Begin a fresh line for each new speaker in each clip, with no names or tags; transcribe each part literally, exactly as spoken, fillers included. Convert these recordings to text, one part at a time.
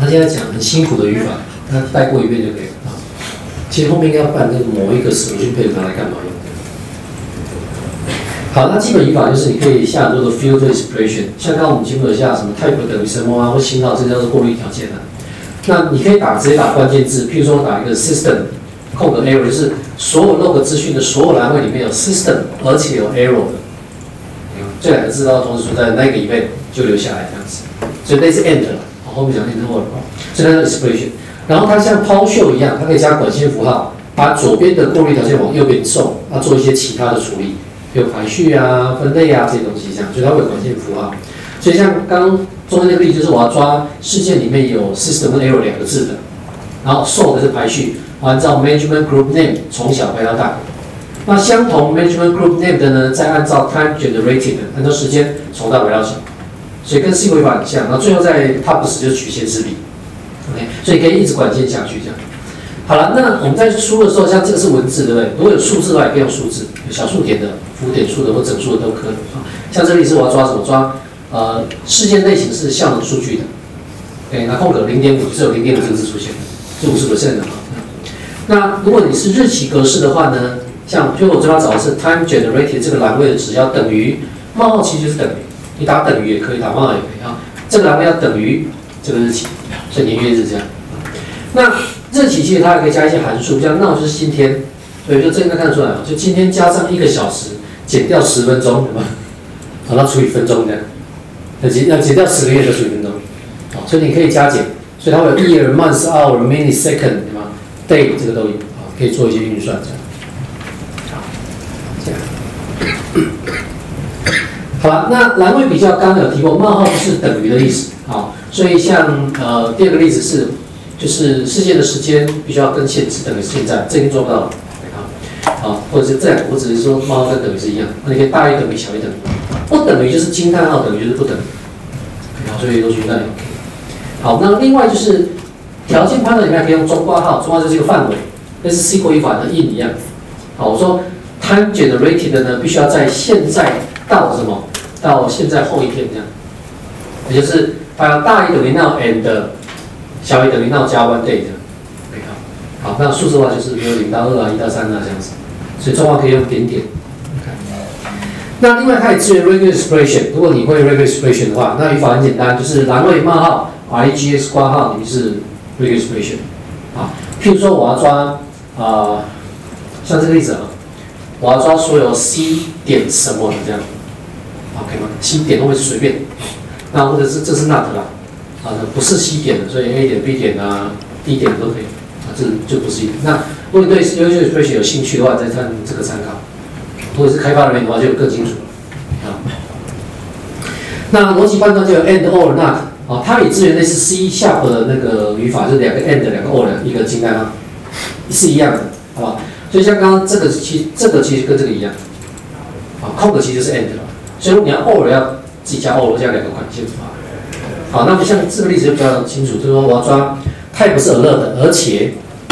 他现在讲很辛苦的语法，他带过一遍就可以了啊。其实后面应该要办那个某一个 solution page 拿来干嘛用的？好，那基本语法就是你可以下很多的 filter expression， 像刚刚我们经过下什么 type 等于什么啊，或星号，这叫做过滤条件啊。那你可以打直接打关键字，譬如说打一个 system 空格 error， 就是所有 log 资讯的所有栏位里面有 system， 而且有 error 的，这两个字要同时存在，那个 event 就留下来这样子。所以类似 end 了，后面讲 end or， 所以它叫 expression。然后它像 PowerShell 一样，它可以加管线符号，把左边的过滤条件往右边送，要做一些其他的处理。有排序啊、分类啊这些东西，这样，所以它会有管线符号。所以像刚刚中间那个例子，就是我要抓事件里面有 system 跟 error 两个字的，然后 sort 的是排序，按照 management group name 从小排到大。那相同 management group name 的呢，再按照 time generated 按照时间从大排到小，所以跟 S Q L 语法很像。然后最后在 top 十就是曲线式比 ，OK， 所以可以一直管线下去这样。好了，那我们在输的时候，像这个是文字，对不对？如果有数字的话，也可以用数字，有小数点的、浮点数的或整数的都可以。像这里是我要抓什么？抓呃事件类型是效能数据的，对，那空格零点五，只有零点五这个字出现，是五十 percent 的啊。那如果你是日期格式的话呢，像就我这边找的是 time generated 这个栏位的值要等于冒号，其实就是等于，你打等于也可以，打冒号也可以啊。这个栏位要等于这个日期，所以年月日这样。那日期其实它还可以加一些函数，像那就是今天，对，就这个看得出来，就今天加上一个小时，减掉十分钟，对吧？好，那除以分钟这样，要减要减掉十个月就除以分钟，好，所以你可以加减，所以它会有 year、month、hour、minute、second， 对吗 ？day 这个都有，好，可以做一些运算这样。好，这样。好了，那栏位比较刚刚有提过，冒号就是等于的意思，好，所以像呃第二个例子是。就是事件的时间必须要跟现是等于现在，这已经做不到了，好，或者是这两个，我只是说冒号跟等于是一样，那你可以大于等于小于等于，不等于就是惊叹号，等于就是不等于，好，所以都是那里 OK。好，那另外就是条件判断里面可以用中括号，中括号就是一个范围，类似 S Q L 语法的 in 一样。好，我说 time generated 的呢，必须要在现在到什么？到现在后一天这样，也就是它要大于等于 now and 小于等于 now 加 one day 这样，可以看。好，那数字化就是比如零到二啊，一到三啊这样子，所以中化可以用点点。那另外它也支援 regular expression， 如果你会 regular expression 的话，那语法很简单，就是栏位冒号 regex 括号，你就是 regular expression。啊，譬如说我要抓啊、呃，像这个例子啊，我要抓所有 C 点什么的这样 ，OK 吗 ？C 点后面是随便，那或者是这是 not 啦。啊，不是 C 点的，所以 A 点、B 点啊、D 点都可以，啊，这就不是一点。那如果你对 regular expression 有兴趣的话，再看这个参考。如果是开发人员的话，就更清楚了。啊，那逻辑判断就有 and or not， 啊，它也支援类似 C sharp 的那个语法，就是两个 and 两个 or 一个惊叹号，是一样的，好吧？所以像刚刚这个其这个其实跟这个一样，啊，空格其实就是 and 了，所以如果你要 or 要自己加 or 加两个管线符号。好，那么像这个例子就比较清楚，就是说我要抓 type 是 alert 的，而且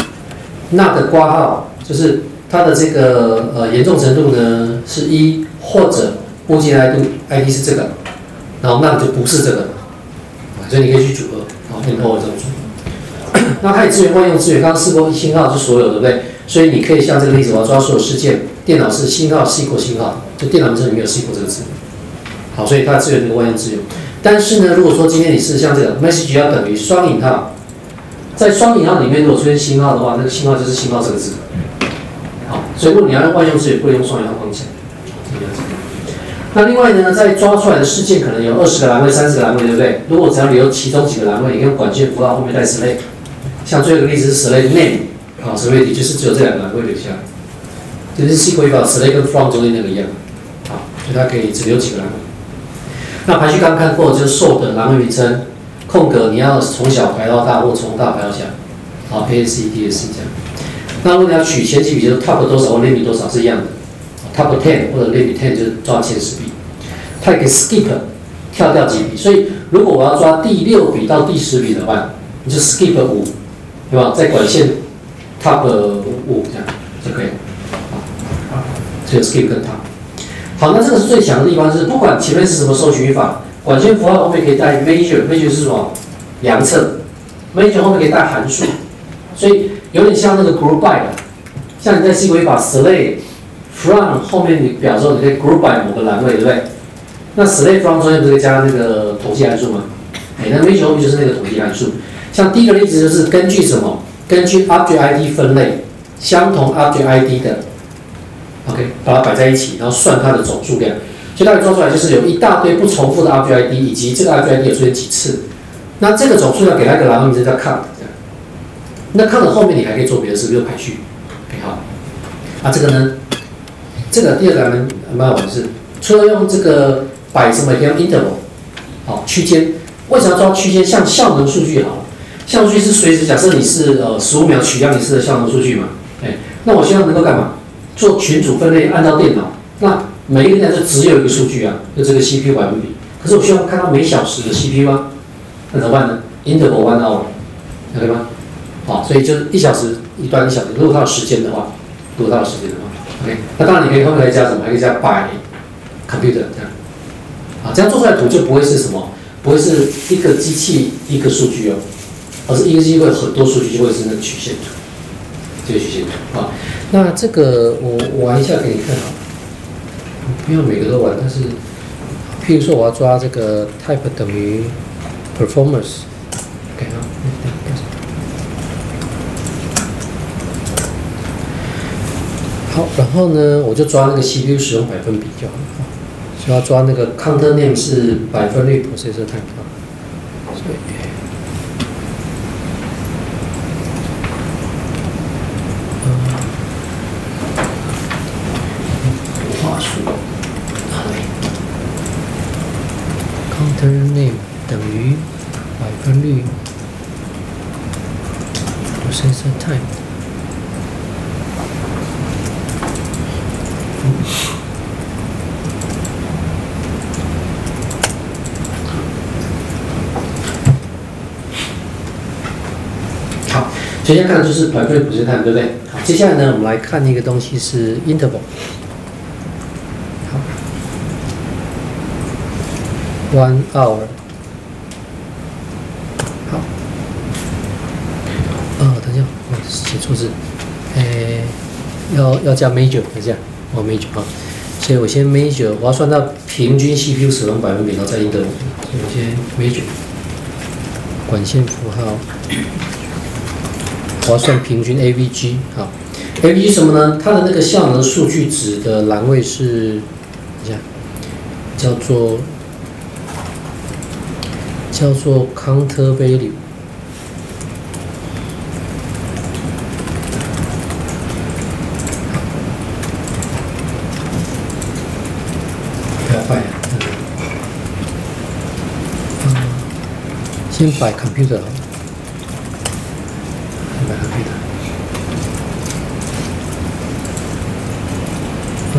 not 的括号就是它的这个呃严重程度呢是一，或者波及 I D I D 是这个，然后 not 就不是这个，所以你可以去组合，好 and or 这种组合。那它也支援万用资源，刚刚试过星号是所有，对不对？所以你可以像这个例子，我要抓所有事件，电脑是星号 S Q L 星号，就电脑名称里面有 S Q L 这个字，好，所以它支援这个万用资源。但是呢，如果说今天你是像这个 message 要等于双引号，在双引号里面如果出现星号的话，那个星号就是星号这个字。好，所以如果你要用万用资源，不能用双引号框起来。那另外呢，在抓出来的事件可能有二十个栏位、三十个栏位，对不对？如果只要留其中几个栏位，你可以用管线符号后面带 select。像最后一个例子是 select name， 好 ，select 就是只有这两个栏位留下来，就是 S Q L 语法 select 跟 from 中间那个一样。好，所以它可以只留几个栏位。那排序刚刚看过，就是 sort 的栏位名称，空格你要从小排到大，或从大排到小，好 ，A C D S 这样。那如果你要取前几笔，就是 top 多少或 limit 多少是一样的 ，top ten 或者 limit ten 就是抓前十笔，它也可以 skip 跳掉几笔。所以如果我要抓第六笔到第十笔怎么办？你就 skip 五，对吧？在管线 top 五这样就可以了。好，这个 skip 跟 top。好，那这个是最强的地方，就是不管前面是什么搜寻法，管线符号后面可以带 measure，measure 是什么？量测， major 后面可以带函数，所以有点像那个 group by 的，像你在 C 规法 select from 后面你表示你可以 group by 某个栏位，对不对？那 select from 中间不是可以加那个统计函数吗？哎，那 major 后面就是那个统计函数。像第一个例子就是根据什么？根据 object I D 分类，相同 object I D 的 ，OK， 把它摆在一起，然后算它的总数量。所以它可以抓出来就是有一大堆不重复的 object I D， 以及这个 object I D 有出现几次。那这个总数量给它一个栏位名称叫 count， 这样。那 count 后面你还可以做别的事，比如排序。OK， 好。啊，这个呢，这个第二个还蛮蛮好玩的是，除了用这个摆什么，也可以用 interval， 好，区间。为什么要抓区间？像效能数据好了，效能数据是随时假设你是呃十五秒取样一次的效能数据嘛，哎，那我希望能够干嘛？做群组分类，按照电脑，那每一个电脑就只有一个数据啊，就这个 C P U 百分比。可是我希望看到每小时的 C P U 啊，那怎么办呢 ？interval one hour，OK 吗？好，所以就是一小时一段一小时，如果它有时间的话，如果它有时间的话 ，OK， 那当然你可以后面来加什么？还可以加 by computer 这样，啊，这样做出来的图就不会是什么，不会是一个机器一个数据哦，而是一个机器会有很多数据，就会是那个曲线图，这个曲线图啊。那这个我玩一下给你看啊，不要每个都玩，但是譬如说我要抓这个 type 等于 performance，OK 啊。好，然后呢，我就抓那个 C P U 使用百分比就好了。所以要抓那个 counter name 是百分率 processor time 啊。所以，嗯，话术，counter name 等于百分率 processor time。好，所以现在看的就是百分率 processor time， 对不对？好，接下来呢，我们来看一个东西是 interval。好 ，one hour。好，哦，等一下，我写错字，诶，要要加 major， 等一下，哦 major 啊。所以我先 major， 我要算到平均 C P U 使用百分比，然后再 interval。所以我先 major， 管线符号，我要算平均 A V G。好 ，A V G 什么呢？它的那个效能数据值的栏位是，等一下，叫做叫做 counter value。先摆 computer 好了，先摆 computer。呃，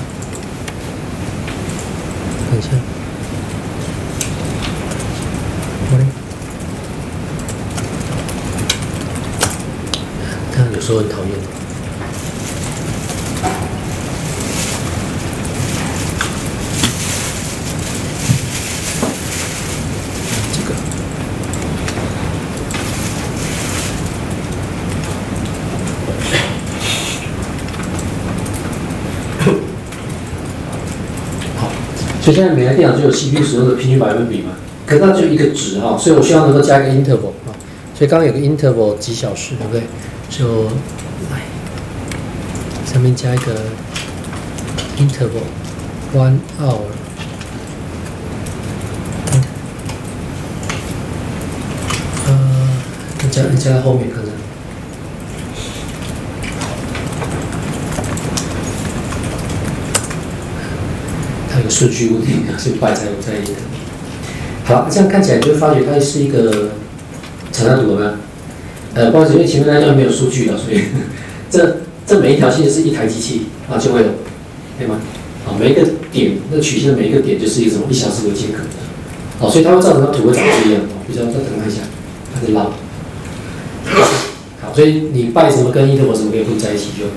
等一下，喂，他有时候很讨厌。所以现在每台电脑就有 C P U 使用的平均百分比嘛，可是它只有一个值哈，所以我希望能够加一个 interval 啊，所以刚刚有个 interval 几小时，对不对？就来上面加一个 interval one hour， 呃，加加在后面可能。它有数据问题，所以摆在我在意的。好，这样看起来你就会发觉它是一个常态图，有没有？呃，不好意思，因为前面那段没有数据了，所以这这每一条线是一台机器啊，就会有，对吗？啊，每一个点，那曲线的每一个点就是一个什么一小时为间隔的，哦，所以它会造成它图会长这样。哦，比较再等它一下，它在拉。好，所以你拜什么跟 interval 什么可以混在一起就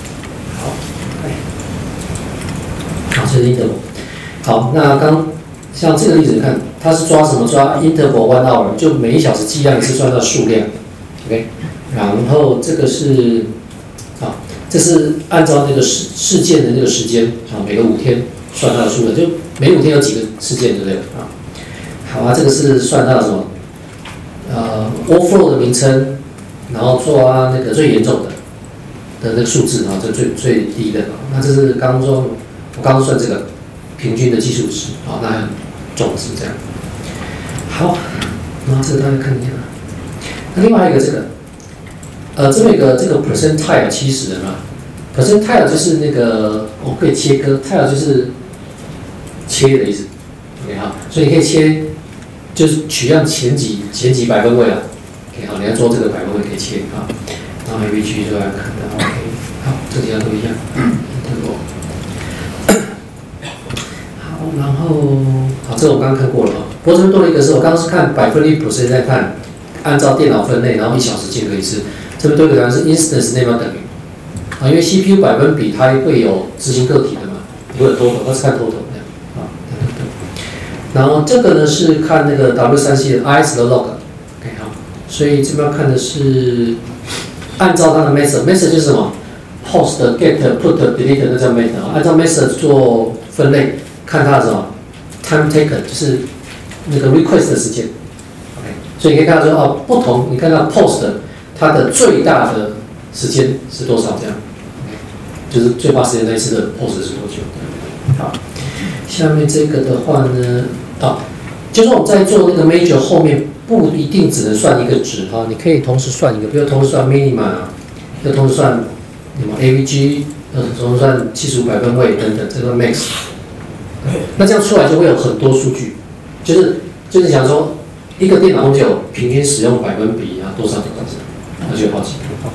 好。好，这是 interval。好，那刚像这个例子，你看它是抓什么？抓 interval one hour， 就每一小时计量一次算它的数量 ，OK。然后这个是啊，这是按照那个事事件的那个时间啊，每个五天算它的数量，就每五天有几个事件，对不对啊？好啊，这个是算它的什么？呃 ，overflow 的名称，然后抓那个最严重的的那个数字啊，这最最低的啊。那这是刚说，我刚刚算这个平均的基数值啊，那总值这样。好，然后这个大家看一下。那另外还有一个这个，呃，这边有个这个 percentile 七十的嘛 ，percentile 就是那个我、哦、可以切割 ，tile 就是切的意思 ，OK 哈，所以你可以切。就是取样前几前几百分位啊 ，OK 好，你要做这个百分位可以切啊，然后 A B G 就来看到 OK， 好，这几样都一样，好，然后好，这个我刚刚看过了啊，不过这边多了一个是我刚刚是看百分率 percent 在看，按照电脑分类，然后一小时间隔一次，这边多一个答案是 instance name 要等于啊，因为 C P U 百分比它会有执行个体的嘛，会有 total， 它是看 total。然后这个呢是看那个 W 三 C 的 I S 的 log，OK 好，所以这边要看的是按照它的 method，method 就是什么 ，post、get、put、delete 那叫 method， 按照 method 做分类，看它的什么 time taken， 就是那个 request 的时间 ，OK， 所以你可以看到说哦，不同，你看到 post 它的最大的时间是多少这样 ，OK， 就是最花时间那一次的 post 是多久？好，下面这个的话呢。啊，就是我们在做那个 major 后面不一定只能算一个值哈，你可以同时算一个，比如同时算 minima， 要同时算什么 A V G， 要同时算七十五百分位等等，这个 max。那这样出来就会有很多数据，就是就是想说一个电脑就有平均使用百分比啊多少多少，那就有好几个。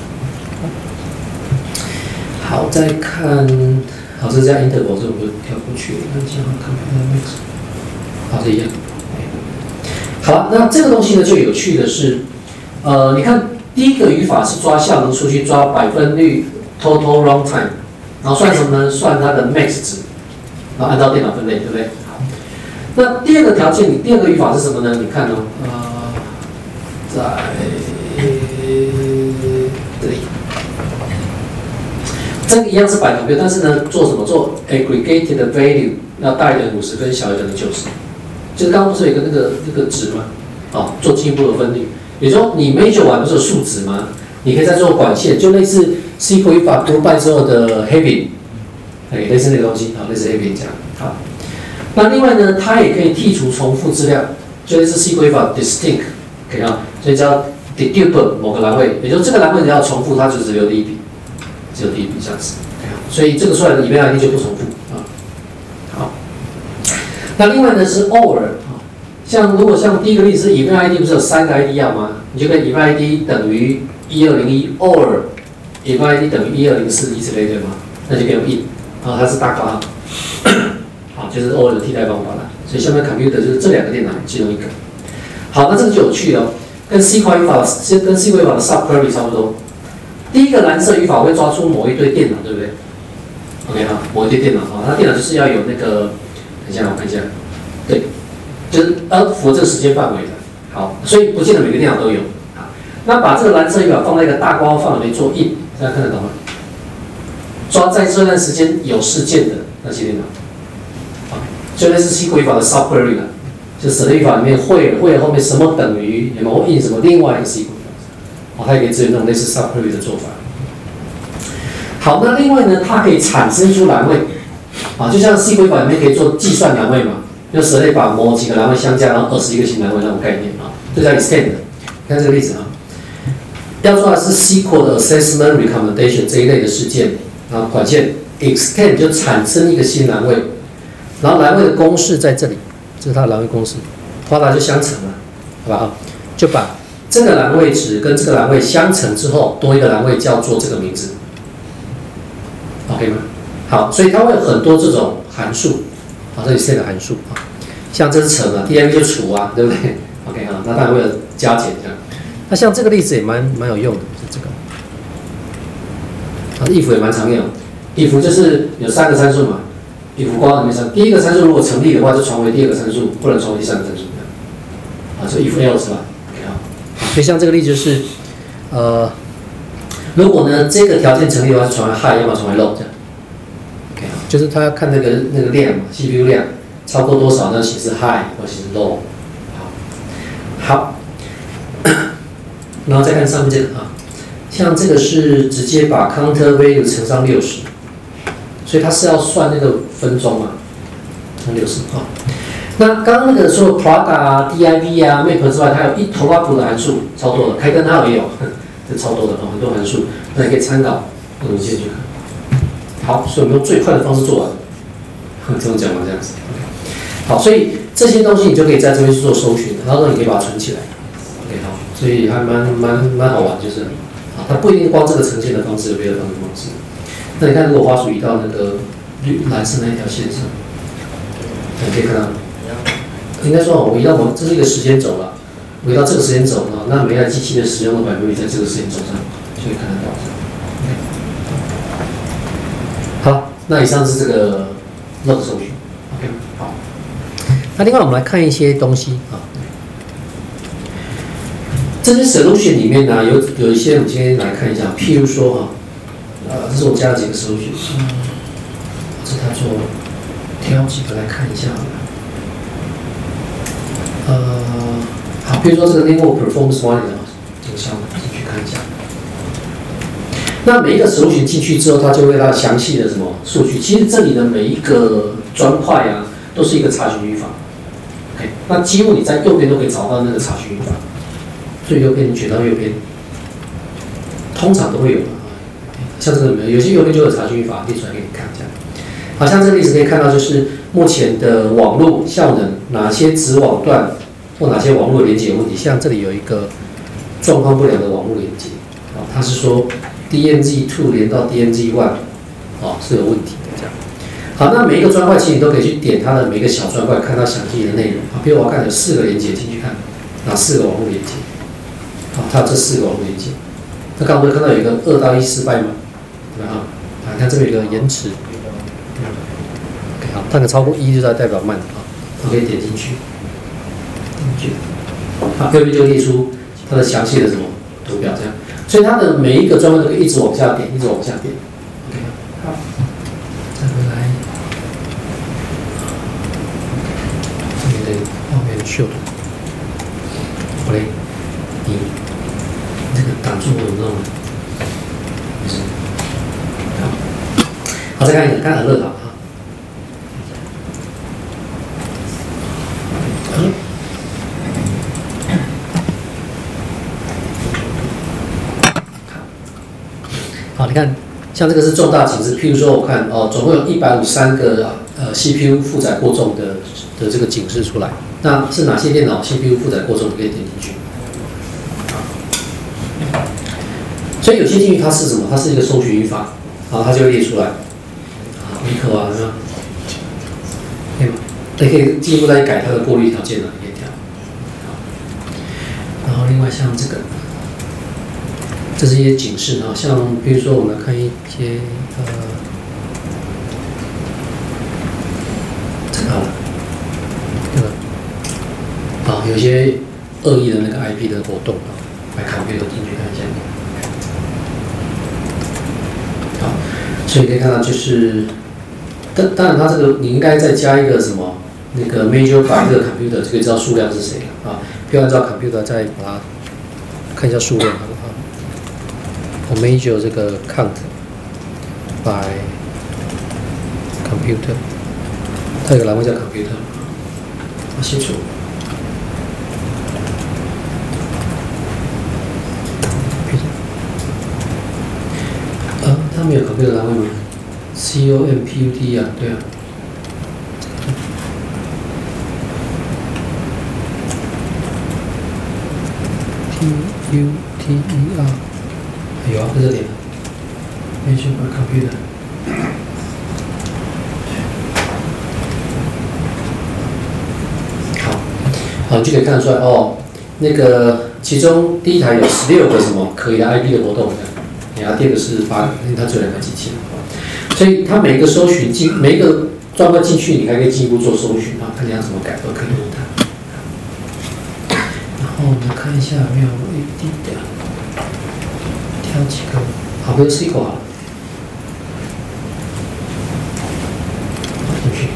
好，再看，好，这是叫 interval， 这我就跳过去了，那这样看看 max。好，这一样。好，那这个东西呢，就有趣的是，呃，你看第一个语法是抓效能数据，抓百分率 total runtime， 然后算什么呢？算它的 max 值，然后按照电脑分类，对不对？好，那第二个条件，你第二个语法是什么呢？你看哦，呃，在这里，这个一样是百分比，但是呢，做什么？做 aggregated value 要大于等于五十跟小于等于九十。就是刚刚不是有一个那个那个值吗？哦，做进一步的分类。也就是说，你 measure 完不是有数值吗？你可以再做管线，就类似 S Q L 语法读败之后的 heavy， 哎，类似那个东西，好，类似 heavy 这样。好，那另外呢，它也可以剔除重复资料，就类似 S Q L 语法 distinct， 可以啊，所以叫 dedupe 某个栏位，也就是这个栏位只要重复，它就只留第一笔，只有第一笔这样子。所以这个出来的 event I D 就不重复啊。好。那另外呢是 or 啊，像如果像第一个例子是 event I D 不是有三个 I D 要吗？你就跟 event I D 等于一二零一 or event I D 等于一二零四以此类推嘛，那就可以用 in 啊，它是大括号，好，就是 or 的替代方法了。所以下面 computer 就是这两个电脑其中一个。好，那这个就有趣了，跟 S Q L 语法跟 S Q L 语法的 subquery 差不多。第一个蓝色语法会抓出某一堆电脑，对不对 ？OK 哈，某一堆电脑啊，它电脑就是要有那个。等一下，我看一下，对，就是要符合这个时间范围的。好，所以不见得每个电脑都有。好，那把这个蓝色语法放在一个大括号范围内做 in， 大家看得懂吗？抓在这段时间有事件的那些电脑，好，就类似 S Q L 语法的 subquery 了，就 select 语法里面会会后面什么等于有没有 in 什么另外一个 S Q L， 哦，它也可以支援那种类似 subquery 的做法。好，那另外呢，它可以产生出栏位。啊，就像 S Q L 语法里面可以做计算栏位嘛，就蛇类把某几个栏位相加，然后二十一个新栏位那种概念啊，这叫 extend。看这个例子啊，要做的是 S Q L 的 assessment recommendation 这一类的事件，然后管线 extend 就产生一个新栏位，然后栏位的公式在这里，这是它的栏位公式，花达就相乘了，好吧？就把这个栏位值跟这个栏位相乘之后，多一个栏位叫做这个名字 ，OK 吗？好，所以它会有很多这种函数，好，这里是这个函数啊，像这是乘啊 ，D I V 就除啊，对不对 ？OK 啊，那当然会有加减这样。那像这个例子也蛮蛮有用的，是这个。啊 ，if 也蛮常用 ，if 就是有三个参数嘛 if 括号里面上，第一个参数如果成立的话，就传回第二个参数，不能传回第三个参数。啊，这 if else 吧 ，OK 啊。所以像这个例子就是，呃，如果呢这个条件成立的话，是传为 high， 要么传为 low 这样。OK 啊，就是他要看那个那个量嘛 ，C P U 量超过多少呢？显示 high 或显示 low。好，好，然后再看上面这个啊。像这个是直接把 counter value 乘上六十，所以它是要算那个分钟嘛，乘六十啊。那刚刚那个除了 Prada 啊、D I V 啊、Map 之外，它有一头发谱的函数，超多的，开根号也有，这超多的哦，很多函数，那你可以参考文件去看。好，所以我们用最快的方式做完，这种讲完这样子。好，所以这些东西你就可以在这边去做搜寻，然后你可以把它存起来。OK 好，所以还蛮蛮蛮好玩，就是。它不一定光这个呈现的方式，有别的方式。那你看，如果滑鼠移到那个绿蓝色那一条线上，你可以看到，应该说我移到我这是一个时间轴了，我移到这个时间轴呢，那每台机器的使用的百分比在这个时间轴上就可以看得到。好，那以上是这个 log 搜寻 ，OK， 好。那另外我们来看一些东西啊。这些 solution 里面呢、啊，有有一些我们今天来看一下，譬如说哈，呃，这是我加了几个 solution， 嗯，这它做挑几个来看一下，呃，好，比如说这个 network performance monitor 这个项目进去看一下，那每一个 solution 进去之后，它就会它详细的什么数据，其实这里的每一个砖块啊，都是一个查询语法 ，OK， 那几乎你在右边都可以找到那个查询语法。最右边你选到右边，通常都会有的。像这个里面有些右边就有查询语法列出来给你看，这样。好像这个例子可以看到，就是目前的网络效能，哪些子网段或哪些网络连接有问题。像这里有一个状况不良的网络连接，啊，它是说 D M Z 二 连到 D M Z 一，啊，是有问题的这样。好，那每一个砖块其实你都可以去点它的每个小砖块，看它详细的内容。啊，比如我要看有四个连接进去看，哪四个网络连接？好，它有这四个网络连接。那刚刚不是看到有一个二到一失败吗？对吧？啊，你看这边有一个延迟。OK， 好，那个超过一就代表慢啊，我可以点进去，点进去。好，右边就列出它的详细的什么图表这样，所以它的每一个专门都可以一直往下点，一直往下点。OK， 好，再回来，这里的画面秀图，好嘞，你。这个挡住我有弄，没事。好，再看一个，看很热闹啊。好，你看，像这个是重大警示，譬如说，我看哦，总共有一百五十三个呃 C P U 负载过重的的这个警示出来。那是哪些电脑 C P U 负载过重？可以点进去。所以有些进去它是什么？它是一个搜寻语法，然后它就会列出来，啊，立刻啊，可以吗？你可以进一步再改它的过滤条件了，可以调。然后另外像这个，这是一些警示啊，像比如说我们来看一些呃，这个好了，这个啊，有一些恶意的那个 I P 的活动啊，来考虑的进去看一下。好，所以可以看到就是，当当然它这个你应该再加一个什么那个 major by 这个 computer 就可以知道数量是谁啊，不要按照 computer 再把它看一下数量好不好？我 major 这个 count by computer， 它有个栏位叫 computer， 我写错。呃，它没有 computer 栏位吗 ？C O M P U T 啊，对啊。P U T E R， 有啊，在这里。Mention by computer。好，好，你就可以看得出来哦。那个其中第一台有十六个什么可以的 I P 的活动，然后第二个是八个，因为它只有两个机器，所以它每一个搜寻进每一个专门进去，你还可以进一步做搜寻啊，看你要怎么改都可以用它。然后我们看一下有没有 A D 的，挑几个，好，不是 S Q L 好了，进去。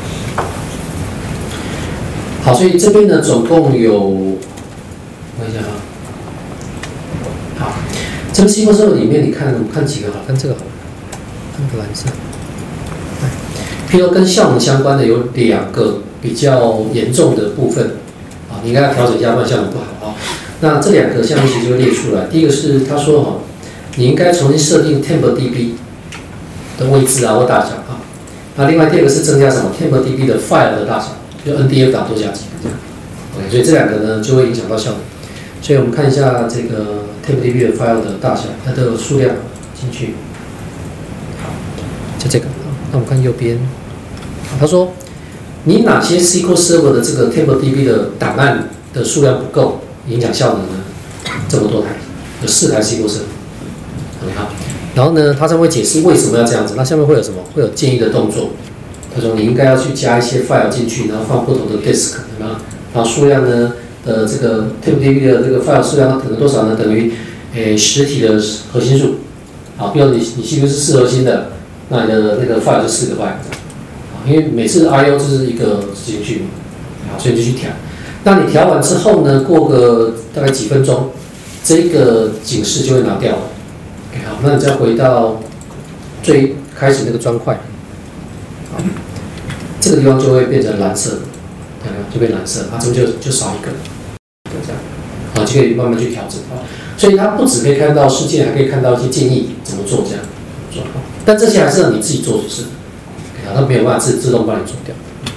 好，所以这边呢总共有，我看一下啊，好，这个 S Q L Server 里面你看，我们看几个好，看这个好了，看这个蓝色。譬如跟效能相关的有两个比较严重的部分，啊，你应该要调整一下，不然效能不好啊。那这两个项目其实就会列出来。第一个是他说哈，你应该重新设定 TempDB 的位置啊或大小啊。那另外第二个是增加什么 TempDB 的 file 的大小，就 N D F 档多加几个这样。OK， 所以这两个呢就会影响到效能。所以我们看一下这个 TempDB 的 file 的大小，它的数量进去。好，就这个。那我们看右边。他说：“你哪些 S Q L Server 的这个 TempDB 的档案的数量不够，影响效能呢？这么多台，有四台 S Q L Server。OK 好，然后呢，他才会解释为什么要这样子。那下面会有什么？会有建议的动作。他说你应该要去加一些 file 进去，然后放不同的 disk， 对吗？然后数量呢的这个 TempDB 的这个 file 数量等于多少呢？等于诶实体的核心数。好，比如你你 C P U 是四核心的，那你的那个 file 就四个 file。”因为每次 I O 就是一个执行序嘛，好，所以就去调。那你调完之后呢，过个大概几分钟，这个警示就会拿掉了。好，那你再回到最开始那个砖块，好，这个地方就会变成蓝色，就变蓝色，啊，这边就就少一个，这样，好，就可以慢慢去调整啊。所以它不只可以看到事件，还可以看到一些建议怎么做这样做。但这些还是让你自己做就是。它没有办法自自动帮你做掉。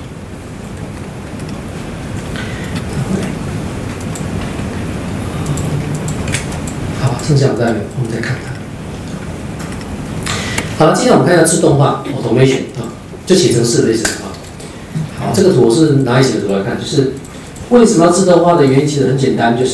好，剩下我们再我们再看看。好了，今天我们看一下自动化 automation 啊，就写程式的意思啊。好，这个图是拿一写的图来看，就是为什么要自动化的原因其实很简单，就是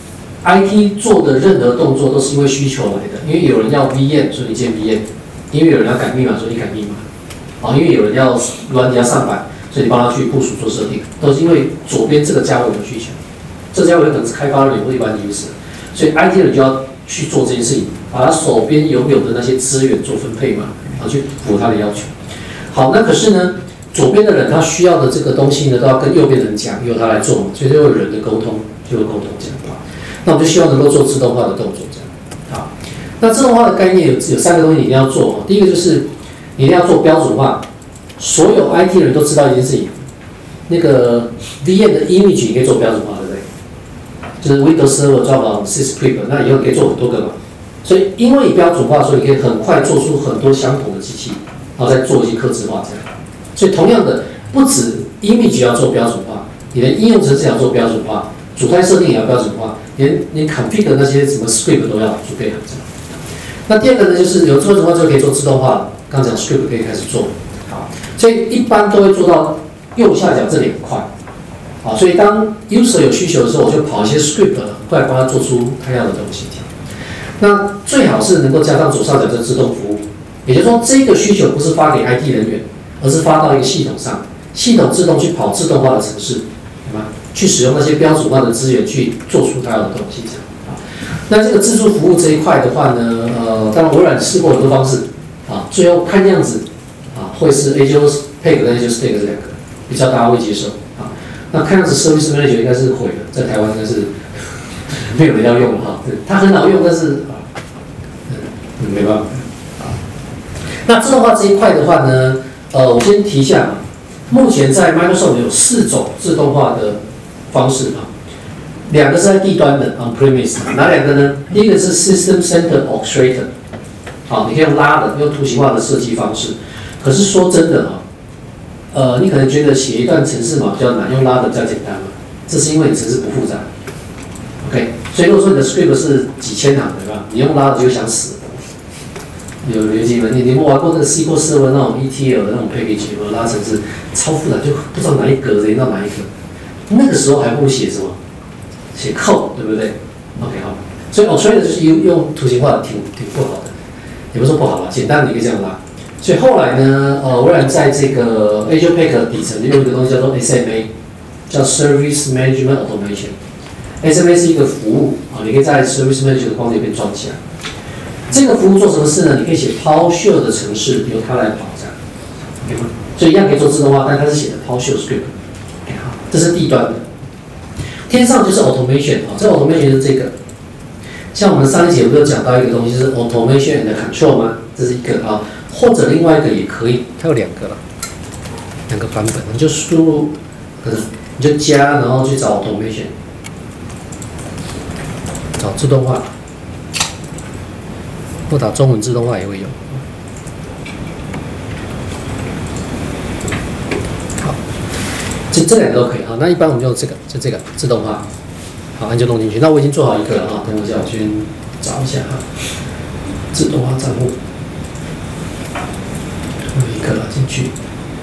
I T 做的任何动作都是因为需求来的，因为有人要 V M， 所以你建 V M， 因为有人要改密码，所以你改密码。啊，因为有人要软体要上版，所以你帮他去部署做设定，都是因为左边这个价位有需求，这个价位可能是开发人或一般的 user， 所以 I T 人就要去做这件事情，把他手边拥有的那些资源做分配嘛，然后去符合他的要求。好，那可是呢，左边的人他需要的这个东西呢，都要跟右边的人讲，由他来做嘛，所以就有人的沟通，就有沟通这样啊。那我们就希望能够做自动化的动作这样。好，那自动化的概念有有三个东西你一定要做，第一个就是你一定要做标准化，所有 I T 人都知道一件事情，那个 V M 的 image 你可以做标准化，对不对？就是 Windows Server 抓好 syscrypt， 那以后可以做很多个嘛。所以因为你标准化，所以你可以很快做出很多相同的机器，然后再做一些客制化这样。所以同样的，不止 image 要做标准化，你的应用程式要做标准化，主态设定也要标准化，连连 config 那些什么 script 都要准备好这样。那第二个呢，就是有标准化之后可以做自动化，刚讲 script 可以开始做。好，所以一般都会做到右下角这两块。好，所以当 user 有需求的时候，我就跑一些 script， 很快帮他做出他要的东西。那最好是能够加上左上角这自动服务，也就是说，这个需求不是发给 I T 人员，而是发到一个系统上，系统自动去跑自动化的程式，对吗？去使用那些标准化的资源去做出它要的东西，这样。那这个自助服务这一块的话呢，呃，当然微软试过很多方式，啊，最后看样子，啊，会是 Azure Pay 跟 Azure Stack 这两个比较大家会接受，啊，那看样子 Service Manager 应该是毁了，在台湾应该是没有人要用了哈，它很好用，但是啊，嗯，没办法，啊，那自动化这一块的话呢，呃，我先提一下，目前在 Microsoft 有四种自动化的方式啊。两个是在地端的 on-premise， 哪两个呢？第一个是 System Center Orchestrator， 好，你可以用拉的，用图形化的设计方式。可是说真的啊，呃，你可能觉得写一段程式码比较难，用拉的比较简单嘛。这是因为你程式不复杂 ，OK。所以如果说你的 script 是几千行，对吧？你用拉的就会想死。有有几门，你你们玩过那个 S Q L Server 那种 E T L 的那种 package， 有拉程式超复杂，就不知道哪一格连到哪一格。那个时候还不如写什么？写 code 对不对 ？OK 好，所以 Orchestrator 就是用用图形化的挺挺不好的，也不是说不好吧，简单你可以这样拉。 所以后来呢，呃，微软在这个 Azure Pack 底层用一个东西叫做 S M A， 叫 Service Management Automation。S M A 是一个服务啊，你可以在 Service Manager 的框架里面装起来。这个服务做什么事呢？你可以写 PowerShell 的程式，由它来跑这样。OK 吗？所以一样可以做自动化，但它是写的 PowerShell script。OK 好，这是地端的。天上就是 Automation 啊，这个 Automation 是这个。像我们上一节不是讲到一个东西是 Automation and Control 吗？这是一个啊，或者另外一个也可以，它有两个了，两个版本，你就输入，可是你就加，然后去找 Automation， 找自动化，或打中文自动化也会有。好，这这两个都可以啊。那一般我们就这个，就这个自动化。好，按就弄进去。那我已经做好一个了啊，等我一下，我先找一下哈。自动化账户，有一个了进去。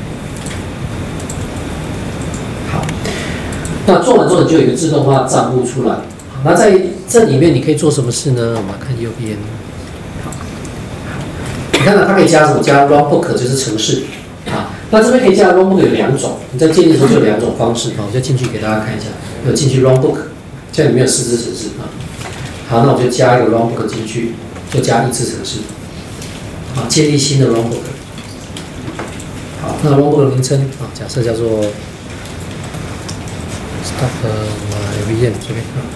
好，那做完之后就有一个自动化账户出来。那在这里面你可以做什么事呢？我们看右边。好，你看到它可以加什么？加 Runbook 就是程式。啊，那这边可以加 Runbook 有两种，你在建立的时候就有两种方式。好，我就进去给大家看一下，有进去 Runbook。现在里面有四支程式啊，好，那我就加一个 Runbook 进去，就加一支程式，啊，建立新的 Runbook。好，那 Runbook 的名称啊，假设叫做 Start My V M 这边啊。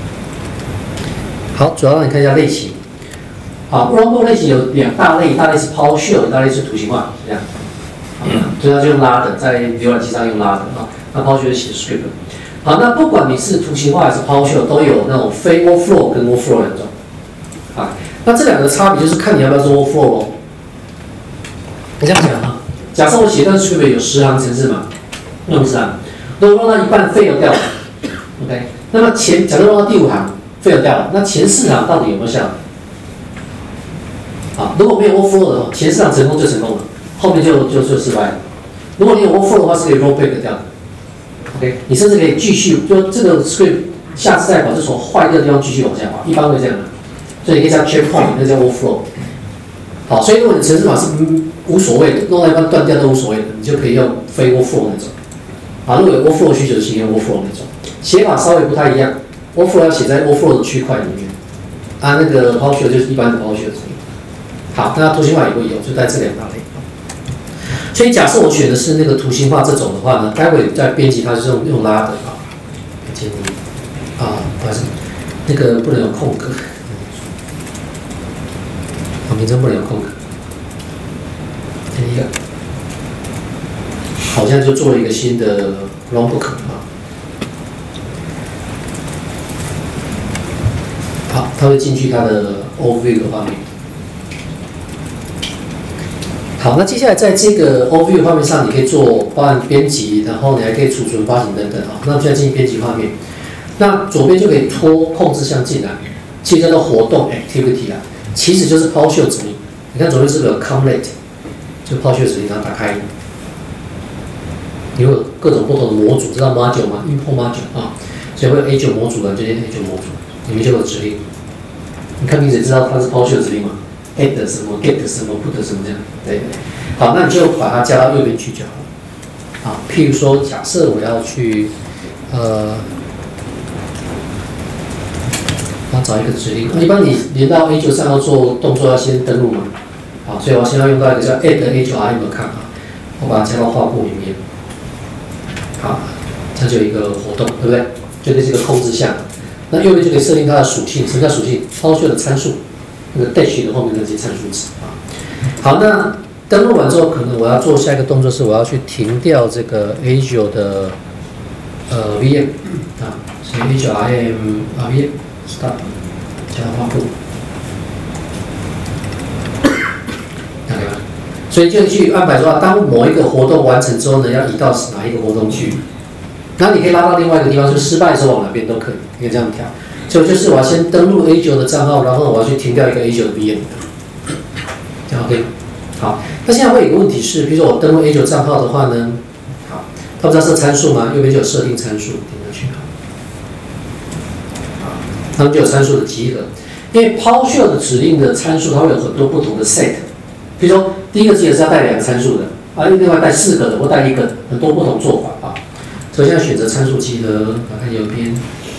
好，主要让你看一下类型。好 ，Runbook 类型有两大类，一大类是 PowerShell， 一大类是图形化，这样。好，所以它就用拉的，在浏览器上用拉的啊。那 PowerShell 写 script。好，那不管你是图形化还是 PowerShell， 都有那种非 Workflow 跟 Workflow 两种。啊，那这两个差别就是看你要不要做 Workflow 咯。我这样讲啊，假设我写段 script 有十行程式嘛，用十行，如果用到一半 fail 掉了 ，OK， 那么前假设用到第五行 fail 掉了，那前四行到底有没有效？啊，如果没有 Workflow 的话，前四行成功就成功了，后面就就就失败了。如果你有 Workflow 的话，是可以 rollback 掉的。OK， 你甚至可以继续，就这个 script 下次再跑，就从坏掉的地方继续往下跑，一般会这样的。所以你可以加 checkpoint， 那叫 workflow。好，所以如果你程式码是无所谓的，弄到一半断掉都无所谓的，你就可以用非 workflow 那种。啊，如果有 workflow 需求，就请用 workflow 那种。写法稍微不太一样 ，workflow 要写在 workflow 的区块里面。啊，那个 PowerShell 就是一般的 PowerShell 而已。好，那图形化也会有，就在这两大类。所以假设我选的是那个图形化这种的话呢，待会在编辑它是用用拉的啊，建议啊，不好意思，那个不能有空格，啊，名称不能有空格。第一个，好像就做了一个新的 Runbook 啊，好，它会进去它的 Overview 的画面。好，那接下来在这个 Overview 画面上，你可以做包含编辑，然后你还可以储存、发行等等啊。那我们现在进行编辑画面，那左边就可以拖控制项进来，其实叫做活动 Activity 啊，其实就是 PowerShell 指令。你看左边是不是有 Command， 就 PowerShell 指令，然后打开，你会有各种不同的模组，知道 Module 吗 ？Import Module 啊，所以会有 A 九 模组的这些 A 九 模组，里面就有指令。你看名字知道它是 PowerShell 指令吗？add 什么 get 什么 put 什么这样，对，好，那你就把它加到右边去就好了。好，譬如说，假设我要去，呃，我要找一个指令，一般你连到 A 九 上要做动作要先登录嘛，好，所以我先要用到一个叫 add A 九 R M 看啊，我把它加到画布里面，好，这就有一个活动，对不对？就这是一个控制项，那右边就可以设定它的属性，什么叫属性？PowerShell的参数。那个 dash 的后面那些参数值啊，好，那登录完之后，可能我要做下一个动作是我要去停掉这个 A 九 的呃 V M 啊，所以 A 九 R M R V M start 加画布，看到吗？所以就去安排说，当某一个活动完成之后呢，要移到哪一个活动去，然后你可以拉到另外一个地方，就失败的时候往哪边都可以，你可以这样调。所以就是我要先登录 A 九 的账号，然后我要去停掉一个 A 九 的 V M， 这样 OK。好，那现在会有一个问题是，比如说我登录 A 九 账号的话呢，好，它不知道设参数吗？右边就有设定参数，点下去好，它们就有参数的集合。因为 PowerShell 的指令的参数，它会有很多不同的 set， 比如说第一个集合是要带两个参数的，啊，另外带四个的或带一个，很多不同做法啊。所以现在选择参数集合，打开右边，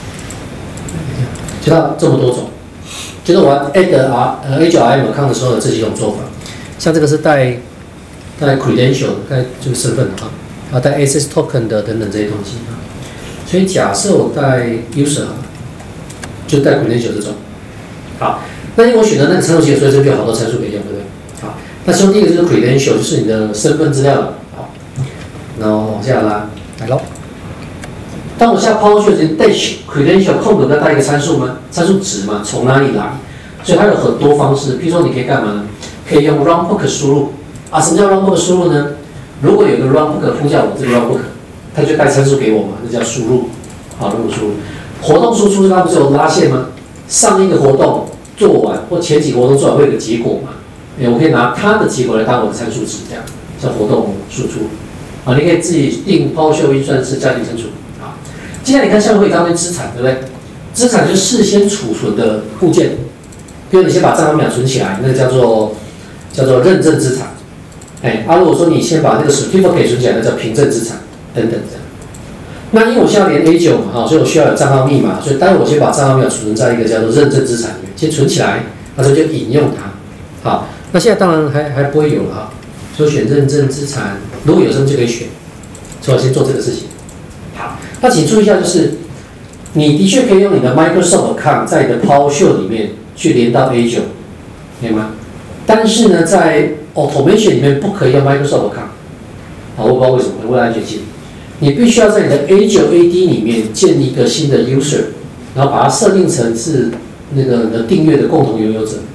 就到这么多种。就是我 add r 呃 A 九 R M account 的时候的这几种做法，像这个是带带 credential 带就是身份的啊，啊带 access token 的等等这些东西啊。所以假设我带 user 就带 credential 这种，好，那因为我选择那个参数集合，所以这边有好多参数可以用，对不对？好，那其中第一个就是 credential， 就是你的身份资料，好，然后往下拉，来喽。当我下 PowerShell 前 dash credential 空格再带一个参数吗？参数值嘛，从哪里来？所以它有很多方式，譬如说你可以干嘛呢？可以用 runbook 输入啊，什么叫 runbook 输入呢？如果有个 runbook 呼叫我这个 runbook， 它就带参数给我嘛，那叫输入，好，如果输入。活动输出刚刚不是有拉线吗？上一个活动做完或前几个活动做完会有个结果嘛？我可以拿它的结果来当我的参数值，这样叫活动输出。啊，你可以自己定 PowerShell 运算式加减乘除。接下来你看下面会有一大堆资产，对不对？资产就是事先储存的物件，比如你先把账号密码存起来，那个叫做叫做认证资产。哎，啊，如果说你先把那个 certificate 存起来，那叫凭证资产等等这样。那因为我现在连 A 九 嘛，哈，所以我需要有账号密码，所以待会我先把账号密码储存在一个叫做认证资产里面，先存起来，那这就引用它。好，那现在当然还还不会有了哈，所以选认证资产，如果有什么就可以选，所以我先做这个事情。好，那请注意一下，就是你的确可以用你的 Microsoft account 在你的 PowerShell 里面去连到 A 九， 明白吗？但是呢，在 Automation 里面不可以用 Microsoft account。好，我不知道为什么，为了安全性，你必须要在你的 A 九 A D 里面建立一个新的 user， 然后把它设定成是那个你的订阅的共同拥有者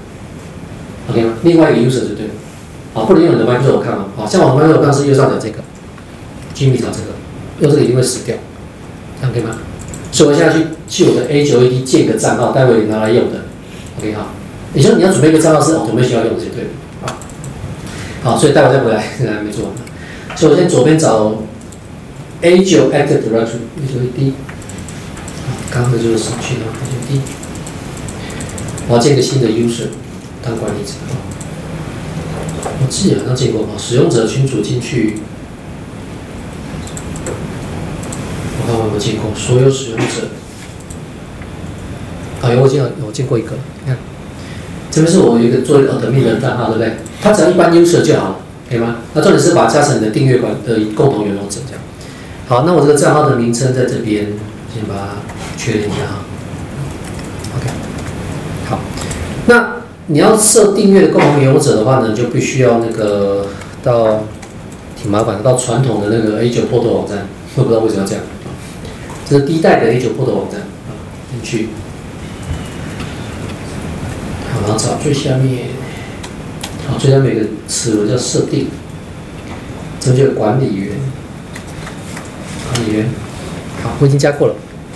，OK 吗？另外一个 user 就对了。好，不能用你的 Microsoft account。好，像我的 Microsoft account 是右上角这个 ，Jimmy 找这个。用这个一定会死掉，这样可以吗？所以我现在去去我的 A 九 A D 建个账号，待会拿来用的 ，OK 哈。也就是你要准备一个账号是 automation 要用的就对了，好。好，所以待会再回来，现在还没做完。所以我先左边找 A 九 Active Directory A 九 A D， 刚刚的就是上去了 A 九 A D， 我要建个新的 user 当管理者。我自己好像建过，使用者群组进去。我看我有没有见过所有使用者？啊，有我见我见过一个，你看，这边是我有一个做一个 admin 的账号，对不对？它只要一般 user 就好了，可以吗？那重点是把它加成你的订阅管的共同拥有者，这样。好，那我这个账号的名称在这边，先把它确认一下哈。OK， 好，那你要设订阅的共同拥有者的话呢，就必须要那个到挺麻烦的，到传统的那个 A 九 Portal 网站，我不知道为什么要这样。这是第一代的 A 九 Portal 网站啊，进去，好，然后找最下面，好，最下面有一个齿轮叫设定，这就管理员，管理员，好，我已经加过了，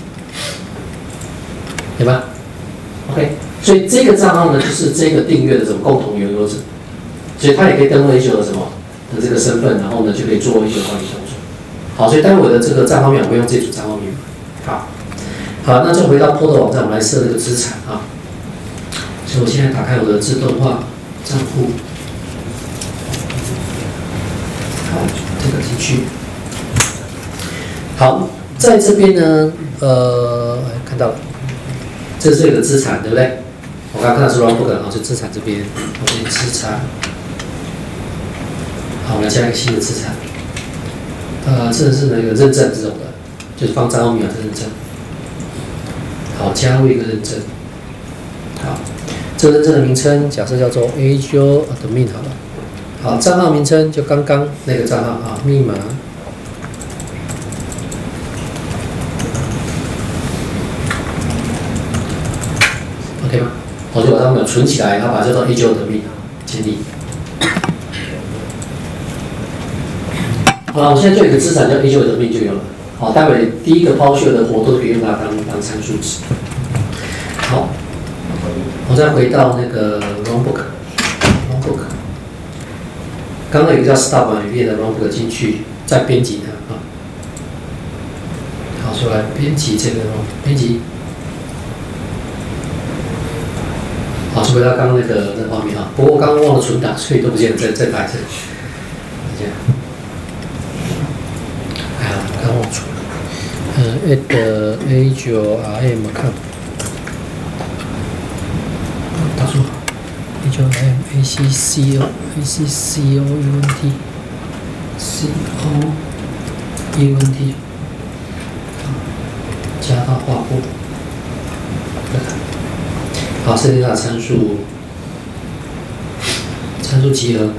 对吧 ？OK， 所以这个账号呢，就是这个订阅的什么共同拥有者，所以它也可以登录 A 九 的什么的这个身份，然后呢就可以做 A 九 管理动作。好，所以待会的这个账号密码会用这组账号密码。好，好，那就回到 Portal 网站，我们来设这个资产啊。所以我现在打开我的自动化账户，好，这个进去。好，在这边呢，呃，看到了，这是一个资产，对不对？我刚刚看到是 runbook 啊，就资产这边，我这资产。好，我们来加一个新的资产。呃，这是那个认证这种的，就是放账号密码的认证。好，加入一个认证。好，这个认证的名称假设叫做 A 九 Admin 好了。好，账号名称就刚刚那个账号啊，密码。OK 吗？我就把账号密码存起来，然后把它叫做 A 九 Admin 建立。好，我现在就有一个资产叫 A 九 Admin 就有了。好，待会第一个PowerShell的活动可以用它当当参数值。好，我再回到那个 runbook，runbook， 刚刚有一个叫 stop 里面的 runbook 进去，再编辑它啊。好，所以来编辑这个编辑。好， 好，就回到刚刚那个那个画面啊。不过我刚刚忘了存档，所以都不见得再再拍一次。这样。哎呀，刚忘存了。呃 ，at A 九 R M 看。打住。A 九 R M A C C O A C C O U N T C O U N T 加到画布。好，设定它的参数，参数集合。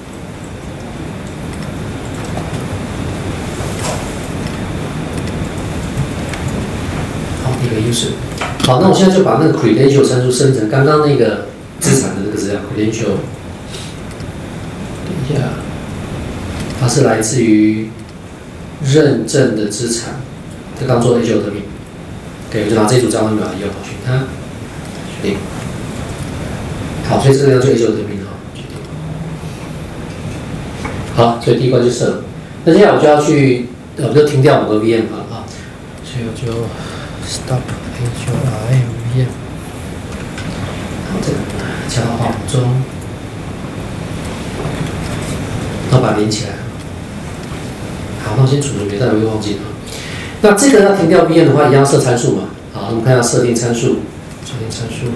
好，一个 user。好，那我现在就把那个 credential 参数设定成刚刚那个资产的这个资料 credential。等一下，它是来自于认证的资产，这刚做 A 九 的名。对，我就拿这组账号密码用，选它。对，好，所以这个要做 A 九 的名哈，决定。好，所以第一关就设了。那接下来我就要去，呃，我就停掉某个 V M 了啊，所以我就 stop A 九 R M V M。好，这个加到画面中，然后把它连起来。好，那我先储存，别待会会忘记了。那这个要停掉 V M 的话，一样设参数嘛。好，我们看一下设定参数。设定参数，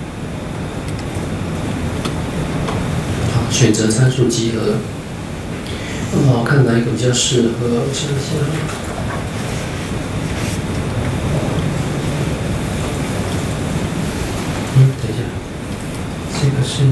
好，选择参数集合。哦，看哪一个比较适合？我想一下。嗯，等一下，这个是，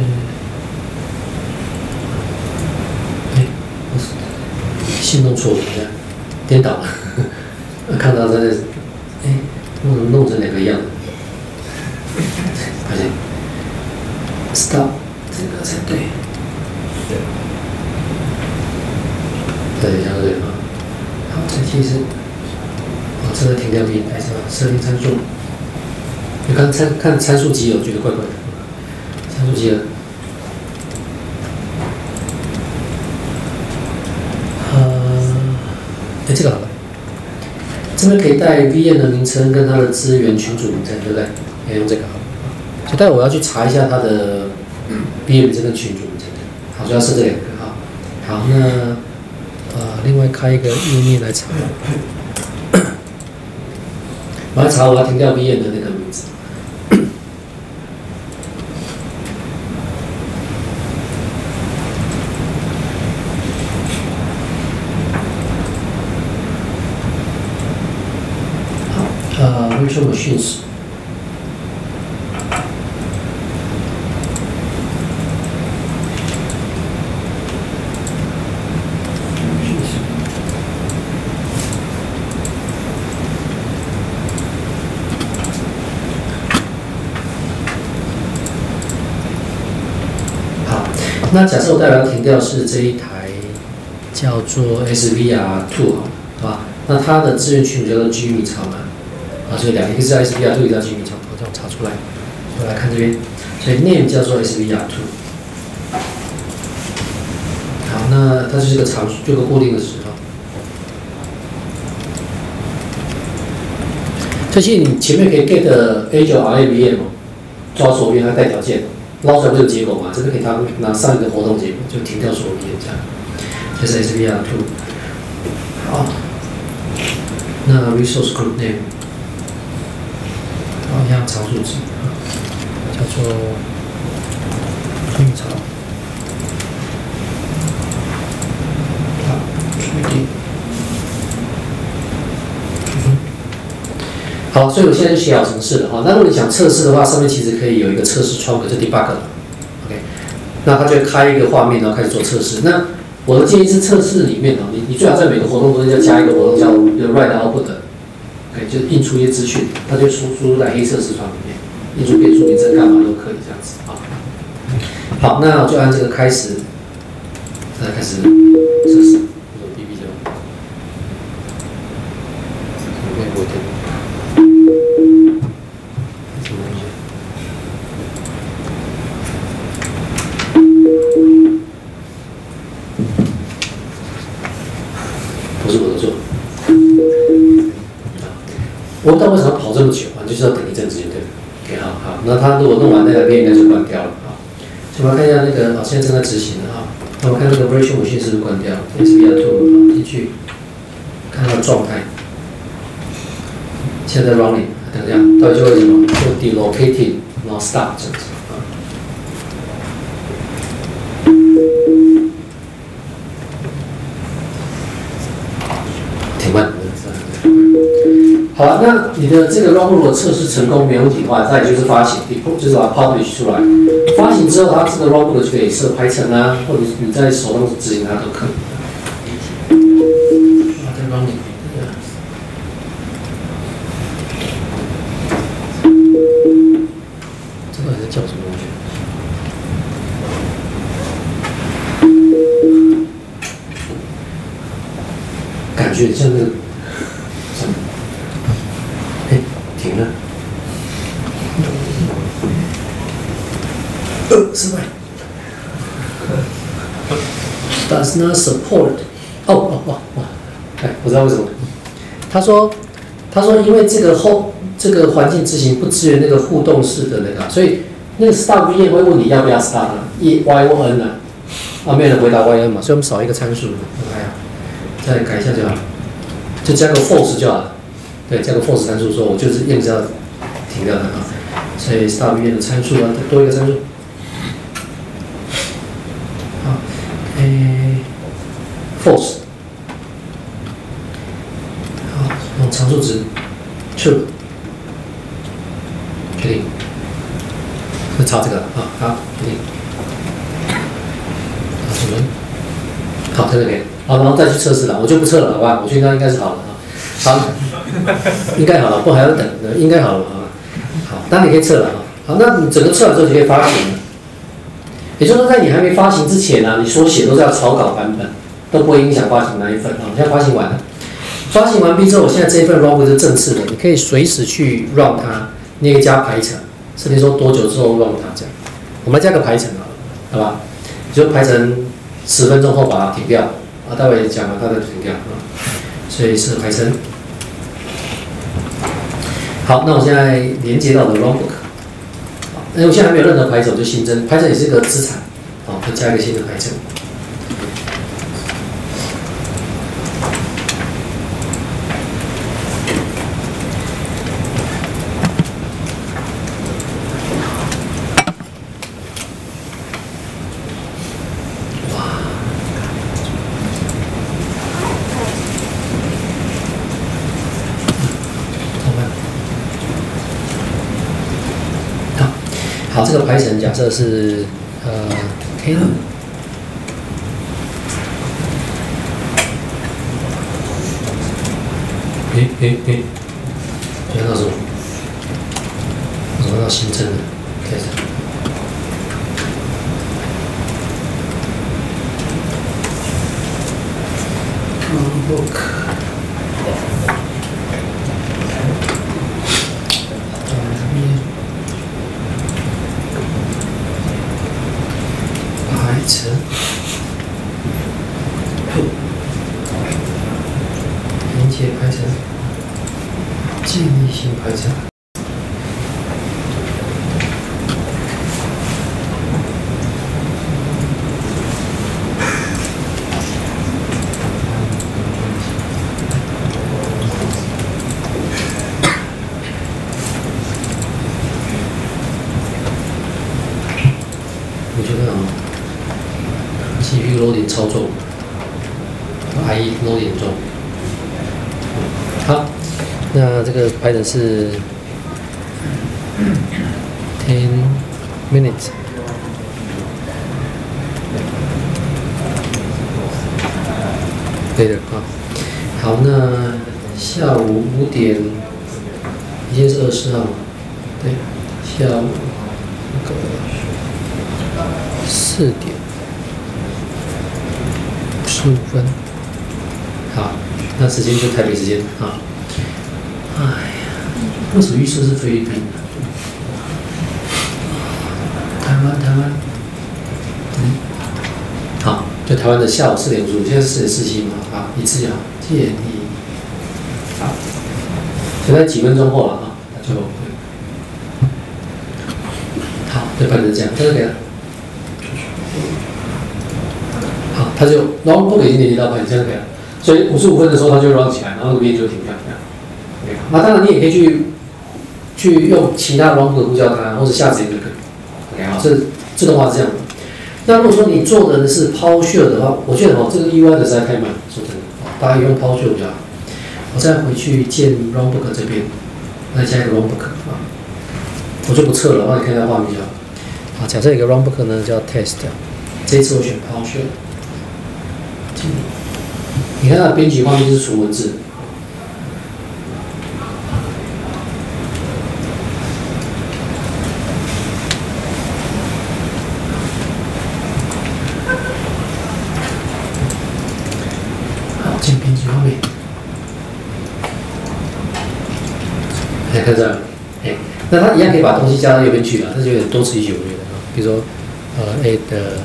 哎，我是信弄错了，等一下，颠倒了。看到这个，哎，我怎么弄成两个样子？发现 ，stop 这个才对。对，这样对吗？好，这其实，哦，这个停掉并来是吧？设定参数，你刚参看参数集合，我觉得怪怪的。参数集合，呃，哎，这个好了，这边可以带 V M 的名称跟它的资源群组名称，对不对？可以用这个好。所以待会我要去查一下它的 V M 这个群组名称。好，就要设这两个哈。好，那。呃，另外开一个页面来查，我来查我要停掉 V M 的那个名字。好，呃 ，Virtual Machines。那假设我待会要停掉是这一台叫做 S V R 二，好吧？那它的资源群组叫做 Jimmy 超嘛，啊，所以两个，一个是 S V R 二，一个叫 Jimmy 超，我这样查出来。我来看这边，所以 name 叫做 S V R 二。好，那它就是个常数，就个固定的时候。这些你前面可以 get A 九 R A V M， 抓左边它带条件。捞出来不是有结果吗？这边可以拿拿上一个活动结果，就停掉所有页这样。这是 S V R 二。好，那 resource group name， 好，一样常数值，叫做运潮。好，确定。好，所以我现在就写好程式了哈。那如果你想测试的话，上面其实可以有一个测试窗口，就 debug。OK， 那它就会开一个画面，然后开始做测试。那我的建议是测试里面哦，你你最好在每个活动中间要加一个活动叫 write output，OK， 就是印出一些资讯，它就输输入在黑测试窗里面，印出变数名称干嘛都可以这样子啊。好，那我就按这个开始，再开始测试。不是我的错。我到为什么要跑这么久啊？就是要等一阵子就对了。OK， 好好， 那它如果弄完那台片应该就关掉了啊。所以我们看一下那个，哦，现在正在执行的啊。那我们看那个 virtual machine 是不是关掉了 ？S V R two 进去看它的状态，现在在 running， 等一下，到底就会什么？就 delocated， 然后 start 这样子啊。挺慢的。好了，那你的这个 run 如果测试成功没问题的话，再就是发行 ，deploy 就是把它 publish 出来。发行之后，它这个 run 就可以设排程啊，或者你在手动执行它都可以。啊，在 running， 这个还是叫什么东西？感觉像那个。停了，呃，失败。Does not support。哦哦哦哦，哎，我知道为什么。他说，他说因为这个后这个环境执行不支援那个互动式的那个，所以那个 start V M 会问你要不要 start 啊 ，E Y O N 啊，啊没有人回答 Y N 嘛，所以我们少一个参数。哎呀，再改一下就好，就加个 false 就好了。对，加个 false 参数，说我就是硬是要停掉的啊，所以 start V M 的参数啊，多一个参数。好，诶 ，false， 好，用常数值 true， 确定，会抄这个啊，好，确定。好，什么？好，在那边，好，然后再去测试了，我就不测了，好吧？我觉得应该是好了啊，好。应该好了，不还要等？应该好了啊。好，当然你可以测了啊。好，那你整个测完之后就可以发行了。也就是说，在你还没发行之前呢、啊，你所写都是要草稿版本，都不会影响发行那一份啊。现在发行完了，发行完毕之后，我现在这一份 run 是正式的，你可以随时去 run 它，你可以加排程，甚至说多久之后 run 它这样。我们加个排程好了，好吧？你就排程十分钟后把它停掉啊，待会讲完它再停掉啊。所以是排程。好，那我现在连接到我的 runbook， 那我现在还没有任何排程，我就新增排程也是一个资产，好，再加一个新的排程。好，这个排程假设是呃 ten， 诶诶诶，现在到什么？怎么到新增了？开始。Notebook。排程，连接排程，建立新排程。我觉得啊 ，G P U loading 超重 ，I E loading 重。好，那这个排程是 ten minutes。可以的啊。好，那下午五点，今天是二十号，对，下午那个。四点十五分，好，那时间就台北时间啊。哎呀，为什么预设是菲律宾？台湾，台湾，嗯，好，就台湾的下午四点五十五，现在是四点四七嘛，好，一次就好，建议，好，现在几分钟后了啊，那就。 对，版本是这样，这个可以了。好，它就 Notebook 已经连接到版，这样可以了。所以五十五分的时候它就 run 起来，然后那边就停掉。OK， 那当然你也可以去去用其他 Notebook 呼叫它，或者下载就可以。OK， 好，这自动化是这样的。那如果说你做的是 PowerShell 的话，我觉得哦，这个 U I 的实在太慢，说真的，大家用 PowerShell 比较好。我再回去建 Runbook 这边，再加一个 Runbook 啊，我就不测了，让你看一下画面就好。好，假设一个 Runbook 呢叫 Test， 这一次我选 PowerShell。你看它的编辑画面就是纯文字。好，进编辑画面。来看这儿，哎，那它一样可以把东西加到右边去了，它就有点多此一举的啊。比如说，呃 ，add，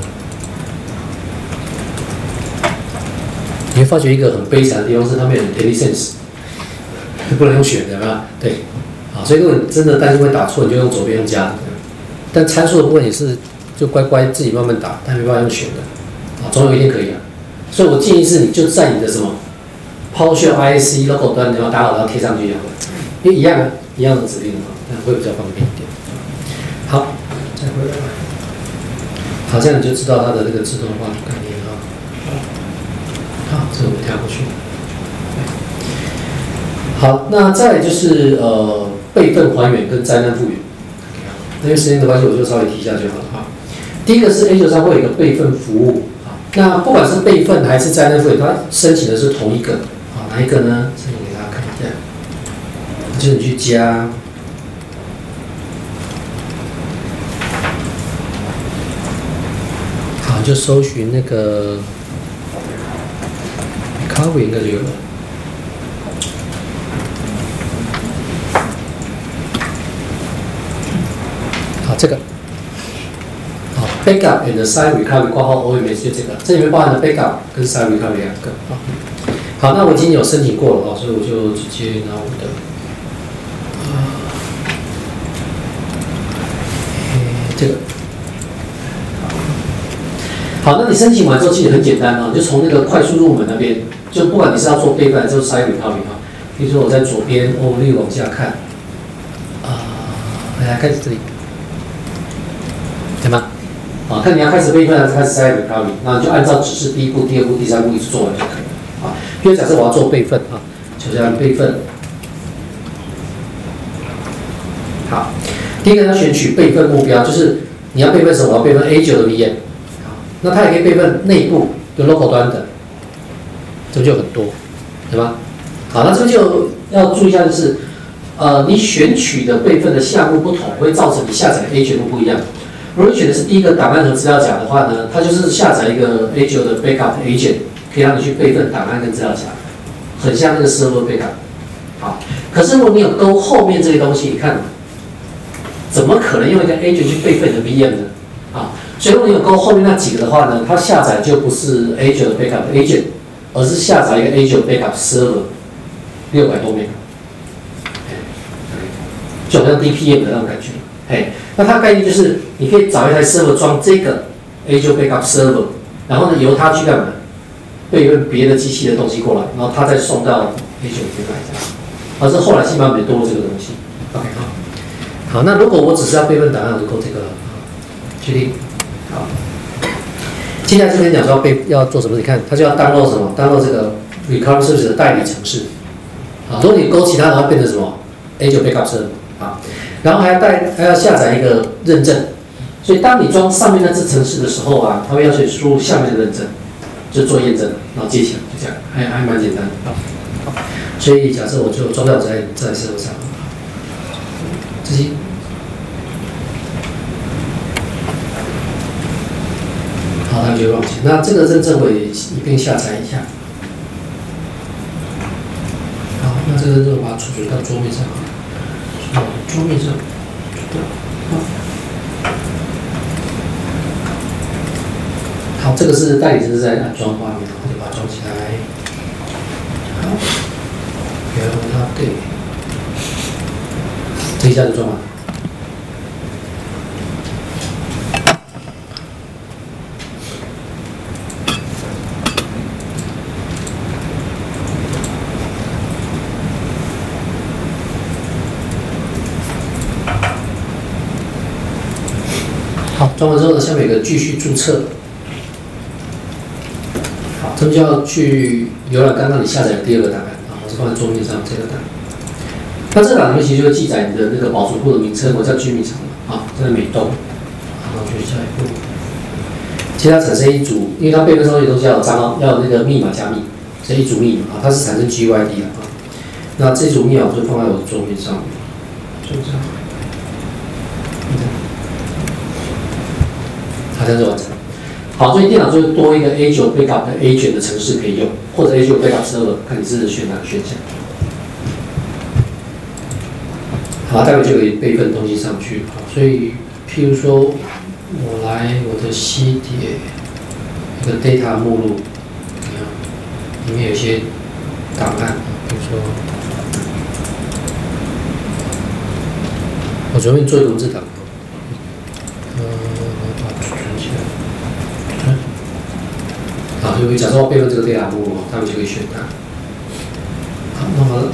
你会发觉一个很悲惨的地方是它没有 IntelliSense， 不能用选的吧？对，啊，所以如果你真的担心会打错，你就用左边用加的。但参数的部分也是就乖乖自己慢慢打，但没办法用选的，啊，总有一天可以啊。所以我建议是，你就在你的什么 PowerShell I S C logo 端，然后打好，然后贴上去就好了。因为一样的，一样的指令嘛，那会比较方便一点。好，再回来，好，这样你就知道它的这个自动化概念啊。好，这个我们跳过去。好，那再来就是呃备份还原跟灾难复原。因为时间的关系，我就稍微提一下就好了哈。第一个是 A 九三会有一个备份服务啊，那不管是备份还是灾难复原，它申请的是同一个啊，哪一个呢？这里给大家看一下。就是你去加，好，就搜寻那个 recovery 应该就有了。好，这个，好 ，backup and site recovery 括号 O M S 就这个，这里面包含了 backup 跟 site recovery 两个。好，好，那我已经有申请过了哦，所以我就直接拿我的。这个好，那你申请完之后，其实很简单啊，你就从那个快速入门那边，就不管你是要做备份还是 site recovery 啊，比如说我在左边 overview 往下看，啊、呃，来开始这里，对吗？啊，看你要开始备份还是开始 site recovery， 那你就按照指示第一步、第二步、第三步一直做完就可以了啊。因为假设我要做备份啊，就这样备份，好。第一个要选取备份目标，就是你要备份什么？我要备份 A 九 的 V M， 那它也可以备份内部有 local 端的，这就很多，对吧？好，那这个就要注意一下，就是呃，你选取的备份的项目不同，会造成你下载的 A 九 不一样。如果你选的是第一个档案和资料夹的话呢，它就是下载一个 A 九 的 backup agent， 可以让你去备份档案跟资料夹，很像那个 server backup。好，可是如果你有勾后面这些东西，你看。怎么可能用一个 agent 去备份你的 V M 呢？啊，所以如果你有勾后面那几个的话呢，它下载就不是 A 九 的 backup agent， 而是下载一个 A 九 backup server， 六百多 M， 就好像 D P M 的那种感觉。哎，那它概念就是你可以找一台 server 装这个 A 九 backup server， 然后呢由它去干嘛？备份别的机器的东西过来，然后它再送到 A 九 这边来。而是后来新版本多了这个东西。OK 好。好，那如果我只是要备份档案，我就勾这个了。确定。好。接下来这边讲说要备要做什么？你看，它就要 download 什么 ？download 这个 recovery service 的代理程式。啊，如果你勾其他的话，变成什么 ？A 九 backup server 啊，然后还要带还要下载一个认证。所以当你装上面那支程式的时候啊，它会要求你输入下面的认证，就做验证，然后接起来，就这样，还还蛮简单的。好，所以假设我就装在我在在 server 上。这些，好，它就往前。那这个认证我也一并下载一下。好，那这个认证把它储存到桌面上，好，桌面上，好，好，这个是代理是在安装画面，我就把它装起来。好，然后它对。这一下就装完。 装完之后呢，下面有个继续注册。好，这边就要去浏览刚刚你下载的第二个档案啊，我是放在桌面上这个档。那这个档里面其实就会记载你的那个保存库的名称，我叫居民场啊，这个美东。然后就下一步，其实它产生一组，因为它备份上面都是要有账号，要有那个密码加密，这一组密码啊，它是产生 G Y D 的啊。那这组密码我就放在我的桌面上面，就这样。好，这样就完成。好，所以电脑就多一个 A 九 Backup 的 agent 的程式可以用，或者 A 九 Backup Server， 看你是选哪个选项。好，待会就可以备份东西上去。好，所以譬如说，我来我的 C 碟，一个 data 目录，里面有一些档案，比如说，我随便做一个文字档。好，就假设我备份这个 data 目录，他们就可以选它。好，弄好了。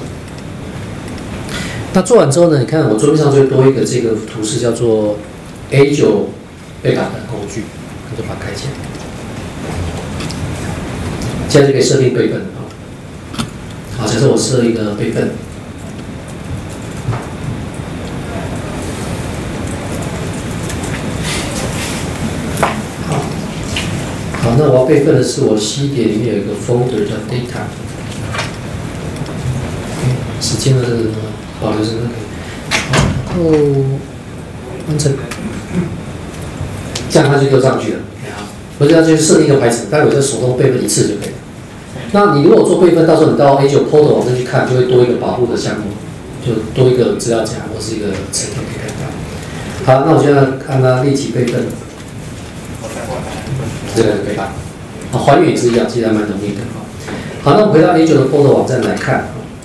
那做完之后呢？你看我桌面上就会多一个这个图示，叫做 A 九 Backup 的工具，我就把它开起来。现在就可以设定备份啊。好，假设我设一个备份。好，那我要备份的是我 C 碟里面有一个 folder 叫 data。时间的这个保留是那个，然后完成，这样它就丢上去了。我这样就设定一个排程，待会再手动备份一次就可以了。那你如果做备份，到时候你到 A 九 Portal 网站去看，就会多一个保护的项目，就多一个资料夹或是一个词条可以看到。好，那我现在看它立即备份。这个就可以吧？啊，还原也是一样，其实还蛮容易的。好，那我们回到 A 九 的 Portal 网站来看。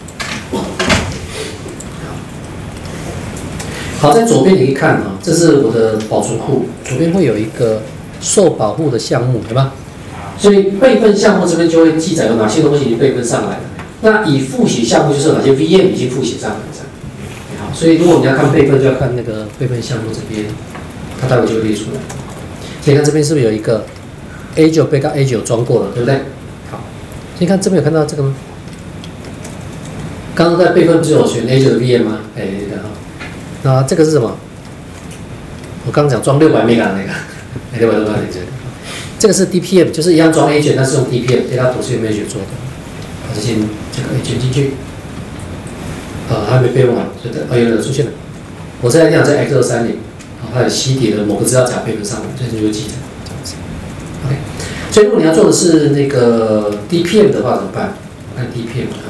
好，在左边你可以看啊，这是我的保存库，左边会有一个受保护的项目，对吧？所以备份项目这边就会记载有哪些东西已经备份上来了。那已复写项目就是有哪些 V M 已经复写上来了。好，所以如果你要看备份，就要看那个备份项目这边，它待会就会列出来。所以看这边是不是有一个 A 九 Backup A 九 装过了，对不对？好，所以看这边有看到这个吗？刚刚在备份不是有选 A 九 的 V M 吗？哎，这个啊。那这个是什么？我刚刚讲装六百 mega 的那个，哎，六百六百这个，这个是 D P M， 就是一样装 agent， 但是用 D P M，Data Protection Manager 做的。我就先这个 agent 进去，啊，还没备用完，所以哦，有有出现了。我这台电脑在 X 二三零，啊，它有 C 碟的某个资料夹备份上来，所以就会记着这样子。OK， 所以如果你要做的是那个 D P M 的话怎么办？看 D P M 啊。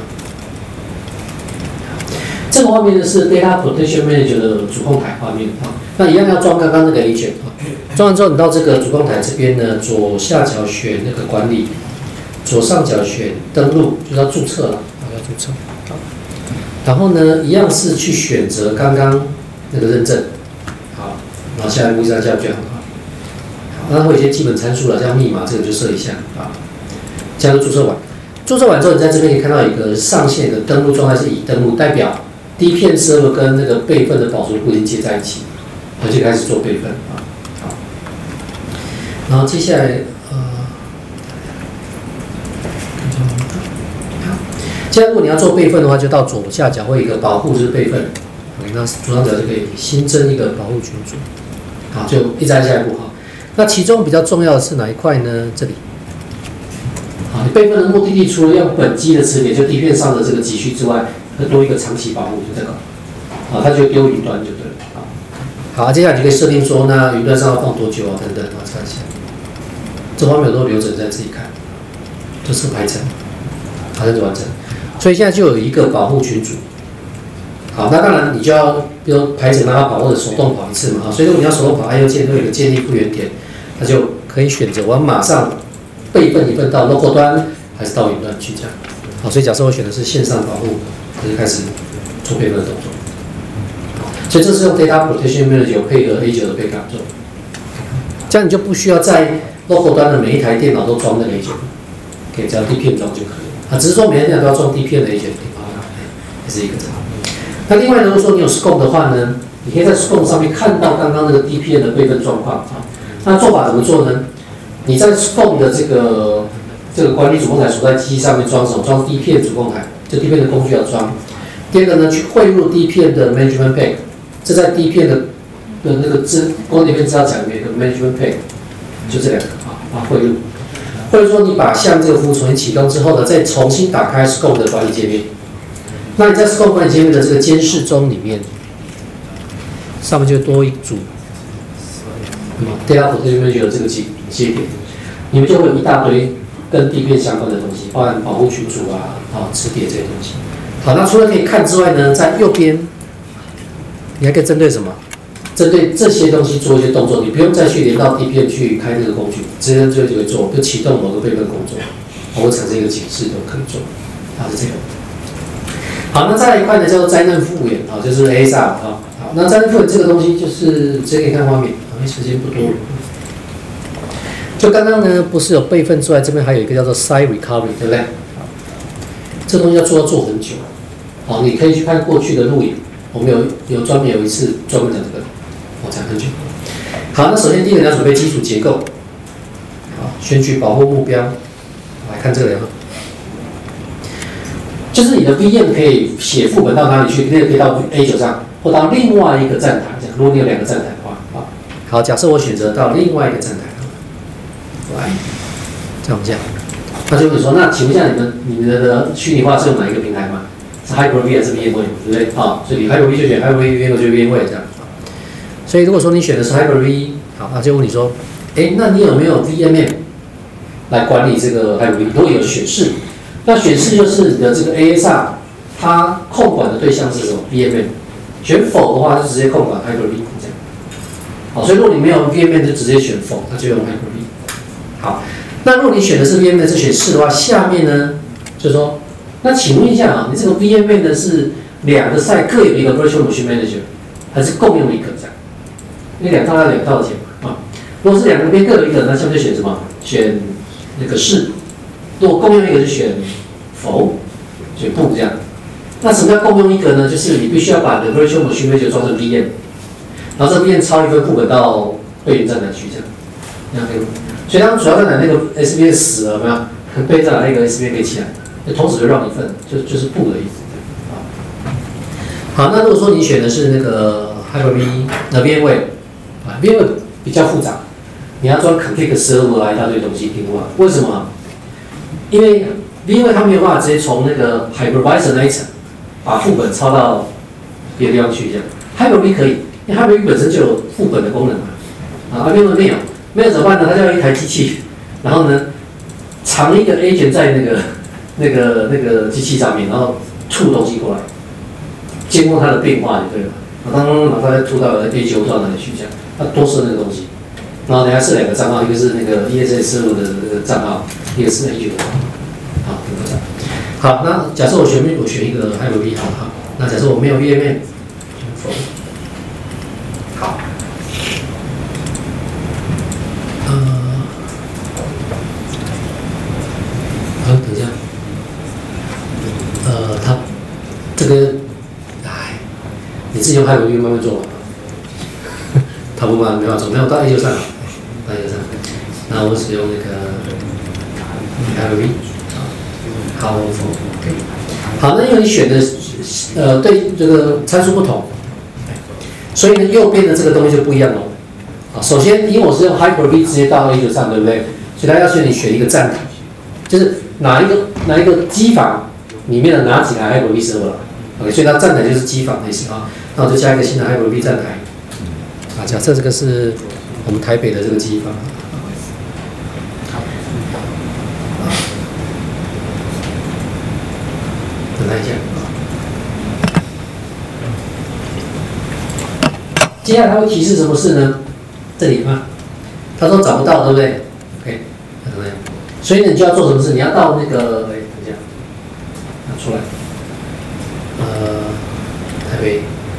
这个画面呢是 Data Protection Manager 的主控台画面啊，那一样要装刚刚那个 agent 啊，装完之后你到这个主控台这边呢，左下角选那个管理，左上角选登录，就是要注册了，啊要注册，好，然后呢一样是去选择刚刚那个认证，好，然后下一步上下就很好，好，那会有一些基本参数了，像密码这个就设一下啊，这样就注册完，注册完之后你在这边可以看到一个上线的登录状态是已登录，代表D P M server跟那个备份的保存库已经接在一起，我就开始做备份啊。好，然后接下来呃，好，接下来如果你要做备份的话，就到左下角会有一个保护就是备份，那左上角就可以新增一个保护群组，好，就一直按下一步哈。那其中比较重要的是哪一块呢？这里。好，你备份的目的地除了用本机的磁碟，就 D P M 上的这个集序之外，会多一个长期保护，就这个，啊，它就丢云端就对了，啊，好，接下来你可以设定说，那云端上要放多久啊，等等，啊，看一下，这方面有很多流程再自己看，这是排程，好，这样就完成，所以现在就有一个保护群组，好，那当然你就要，比如排程让它跑或者手动跑一次嘛，啊，所以如果你要手动跑 I O 键，会有一个建立复原点，那就可以选择我要马上备份一份到 local 端，还是到云端去这样，好，所以假设我选的是线上保护。就开始做备份的动作，所以这是用 Data Protection Manager 配合 A 九 的 Backup 做，这样你就不需要在 local 端的每一台电脑都装那个 A 九，可以只要 D P M 装就可以了。啊，只是说每台电脑都要装 D P M 的 A 九，也是一个这样。那另外呢，如果说你有 Scope 的话呢，你可以在 Scope 上面看到刚刚那个 D P M 的备份状况啊。 那做法怎么做呢？你在 S C O M 的这个这个管理主控台所在机器上面装什么？装第一片主控台，就第一片的工具要装。第二个呢，去汇入第一片的 management pack， 这在第一片的的那个资光碟片资料夹里面有个 management pack， 就这两个啊啊汇入。或者说你把像这个服务重新启动之后呢，再重新打开 S C O M 的管理界面。那你在 S C O M 管理界面的这个监视中里面，上面就多一组。Data Protection Manager 这个节节点，你们就会有一大堆跟地片相关的东西，包含保护群组啊、啊磁碟这些东西。好，那除了可以看之外呢，在右边，你还可以针对什么？针对这些东西做一些动作，你不用再去连到地片去开这个工具，直接就就会做，就启动某个备份工作，或者产生一个警示都可以做。好，是这个。好，那再来一块呢，叫做灾难复原，啊，就是 A S A R 啊。好，那灾难复原这个东西就是直接给你看画面。时间不多，就刚刚呢，不是有备份出来，这边还有一个叫做 Site Recovery， 对不对？这东西要做要做很久，好，你可以去看过去的录影，我们有有专门有一次专门讲这个，我讲很久。好，那首先第一个你要准备基础结构，好，选取保护目标，来看这个两个，就是你的 V M 可以写副本到哪里去？可以到 A 九 上，或到另外一个站台，这样。如果你有两个站台的话，好。好，假设我选择到另外一个站台，来，这样这样，他就会说，那请问一下你们你们的虚拟化是用哪一个平台吗？是 Hyper-V 还是 VMware， 对不对？好，所以你 Hyper-V 就选 Hyper-V，VMware 就 VMware 这样。所以如果说你选的是 Hyper-V， 好，他就问你说，哎，那你有没有 V M M 来管理这个 Hyper-V？ 如果有选示，那选示就是你的这个 A S R， 它控管的对象是什么 ？V M M。选否的话，就直接控管 Hyper-V 这样。好，所以如果你没有 V M M 就直接选否，那就用 Hyper-V。好，那如果你选的是 V M M 是选是的话，下面呢就是说，那请问一下啊，你这个 V M M 呢是两个 site 各有一个 Virtual Machine Manager， 还是共用一个这样？因为两套要两套的钱嘛啊。如果是两个边各有一个，那下面就选什么？选那个是。如果共用一个就选否，选不这样。那什么叫共用一个呢？就是你必须要把 the Virtual Machine Manager 装成 V M。然后这边抄一份副本到备援站台去，这样，这样可以吗？所以当主要站台那个 S V N 死了，有没有？备援站来一个 S V N 可以起来，就同时就让一份，就就是不的意思。好，那如果说你选的是那个 Hyper-V， 那 VMware 啊 ，VMware 比较复杂，你要装 config server 啊一大堆东西定位。为什么？因为 VMware 它没有办法直接从那个 hypervisor 那一层把副本抄到别的地方去，这样 Hyper-V 可以。因为 Hyper-V 本身就有副本的功能嘛，啊 ，VMware 没有，没有怎么办呢？它就要一台机器，然后呢，藏一个 agent 在那个那个那个机器上面，然后吐东西过来，监控它的变化就对了。啊，当当当，它再吐到 A 九 到哪里去这样，它多设那个东西，然后等下设两个账号，一个是那个 E S S 的那个账号，一个是 A 九 的，好，很复杂。好，那假设我选我选一个 Hyper-V 好好，那假设我没有 V M M， 否。好，呃，好，等一下，呃，他这个，哎，你自己用 Hyper-V 慢慢做吧，他不慢没法做，没有到 A 九 上，到 A 九 上，那我使用那个 Hyper-V， 好，好，那因为你选的呃对这个参数不同。所以呢，右边的这个东西就不一样了。啊，首先，因为我是用 Hyper-V 直接到 A 九 上，对不对？所以它要求你选一个站台，就是哪一个哪一个机房里面的哪几台 Hyper-V server。OK， 所以它站台就是机房的意思啊。那我就加一个新的 Hyper-V 站台。啊，假设这个是我们台北的这个机房。等它一下。接下来它会提示什么事呢？这里啊，他说找不到，对不对 ？OK， 怎么样？所以呢，你就要做什么事？你要到那个，哎，等一下，拿出来，呃，台北，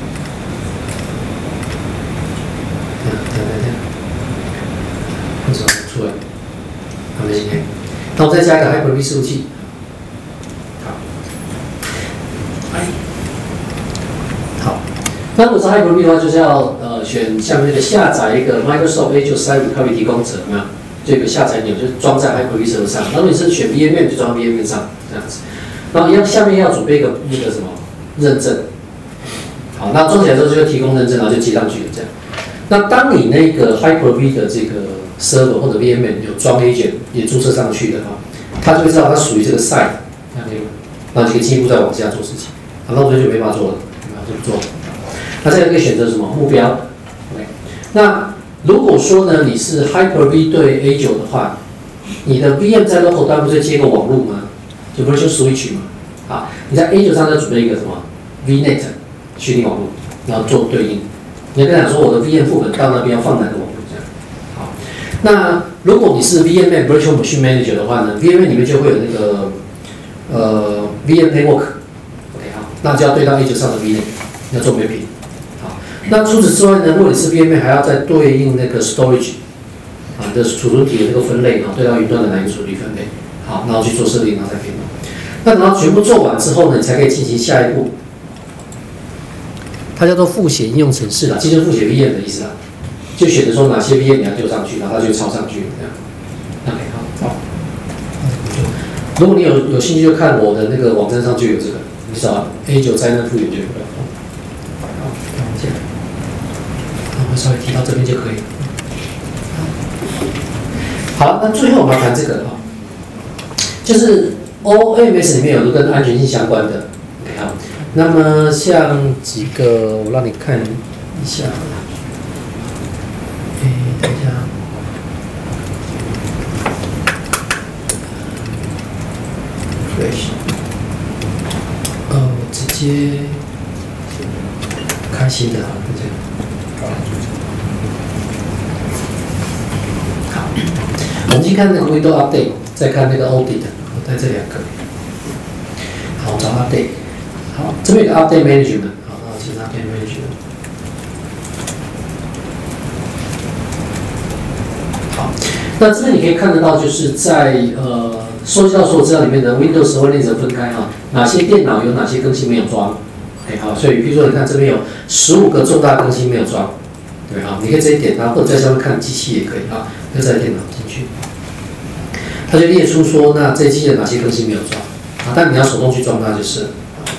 看看看看，为什么出来？还没进来。那我再加一个 Hyper-V 伺服器，好，哎，好。那如果是 Hyper-V 的话，就是要呃选下面那个下载一个 Microsoft Azure Site Recovery 提供者，有没有？这个下载钮就装在 Hyper-V server 上。然后你是选 V M M 就装在 V M M 上，这样子。然后一样下面要准备一个那个什么认证。好，那装起来之后就会提供认证，然后就接上去了这样。那当你那个 Hyper-V 的这个 server 或者 V M M 有装 agent 也注册上去的话，它就会知道它属于这个 site， 那就可以进一步再往下做事情。好，那我觉得就没法做了，没法就不做。那再来可以选择什么目标 ？OK， 那如果说呢你是 Hyper-V 对 Azure 的话，你的 V M 在 local 端不是接个网路吗？就 Virtual Switch 嘛。啊，你在 Azure 上再准备一个什么 V Net 虚拟网路，然后做对应。你要跟他讲说我的 V M 副本到那边要放哪个网路这样。好，那如果你是 V M M Virtual Machine Manager 的话呢 ，V M M 里面就会有那个呃 V M Network。OK， 好，那就要对到 Azure 上的 V Net， 要做 mapping。好，那除此之外呢，如果你是 V M M 还要再对应那个 storage 啊的储存体的那个分类，然后对到云端的哪一个处理分类，好，然后去做设定，然后才可以弄。那等到全部做完之后呢，你才可以进行下一步。它叫做复写应用程式啦，即是复写 V M 的意思啦，就选择说哪些 V M 你要丢上去，然后它就抄上去这样。OK， 好，好。如果你有有兴趣，就看我的那个网站上就有这个，你找 A 九 灾难复原就有了。好，看一下，我们稍微提到这边就可以了。好，那最后我们要谈这个啊，就是 O M S 里面有个跟安全性相关的。OK， 好。那么像几个，我让你看一下。哎，等一下。呃，我直接开新的好了，这样。好，我们先看那个 Windows Update， 再看那个 Audit， 我带这两个。好，找 Update。好，这边有个 Update Management， 好，那其实 Update Management。好，那这边你可以看得到，就是在呃收集到所有资料里面的 Windows 和 Linux 分开哈，哪些电脑有哪些更新没有装。OK， 好，所以比如说你看这边有十五个重大更新没有装，对啊，你可以直接点它，或者在上面看机器也可以啊，就在电脑进去，它就列出说那这机的哪些更新没有装啊，但你要手动去装它就是。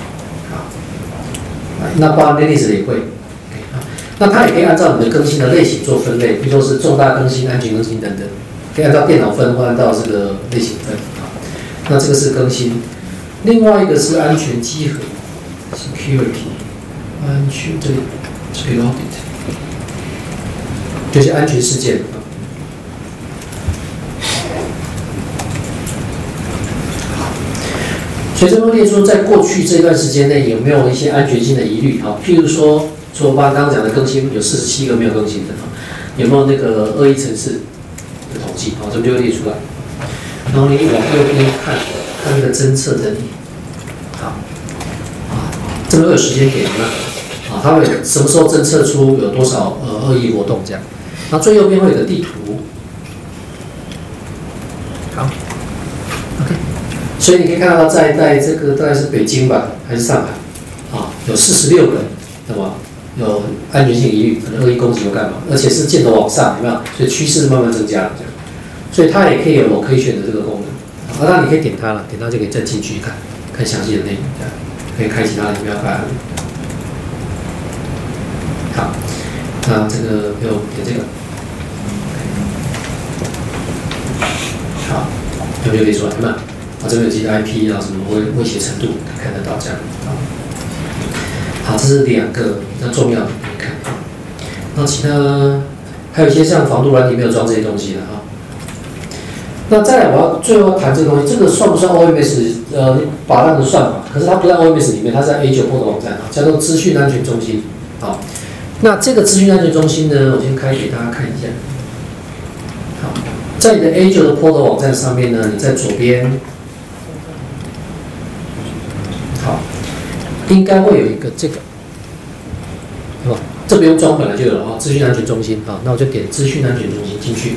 那包含 Linux 也会，那它也可以按照你的更新的类型做分类，比如说是重大更新、安全更新等等，可以按照电脑分或按照这个类型分。那这个是更新，另外一个是安全稽核 （security）， 安全这里这个 audit， 就是安全事件。所以这边列出在过去这段时间内有没有一些安全性的疑虑啊？譬如说，说我刚刚讲的更新有四十七个没有更新的啊，有没有那个恶意程式的统计啊？这边就会列出来。然后你往右边看，看那个侦测的，好，啊，这边会有时间给你们啊，它会什么时候侦测出有多少呃恶意活动这样。然后最右边会有个地图，好。所以你可以看到，在在这个大概是北京吧，还是上海，啊，有四十六个，对吧？有安全性疑虑，可能恶意攻击又干嘛？而且是箭头往上，有没有？所以趋势慢慢增加了，这样。所以它也可以有 location 的这个功能，啊，那你可以点它了，点它就可以再进去看，看详细的内容，这样可以开启它的目标范围。好，那这个就点这个，好，有没有列出来？有没有？啊，这边有几个 I P 啊，什么威威胁程度，可以看得到这样。好，这是两个比较重要的，可以看。那其他还有一些像防毒软体没有装这些东西的啊。那再来，我要最后要谈这个东西，这个算不算 O M S？ 呃，把它的算法，可是它不在 O M S 里面，它在 A 九 Port 网站啊，叫做资讯安全中心。好，那这个资讯安全中心呢，我先开给大家看一下。好，在你的 A 九 的 Port 网站上面呢，你在左边。好，应该会有一个这个，哦，这不用装，本来就有了啊。资讯安全中心，好，那我就点资讯安全中心进去。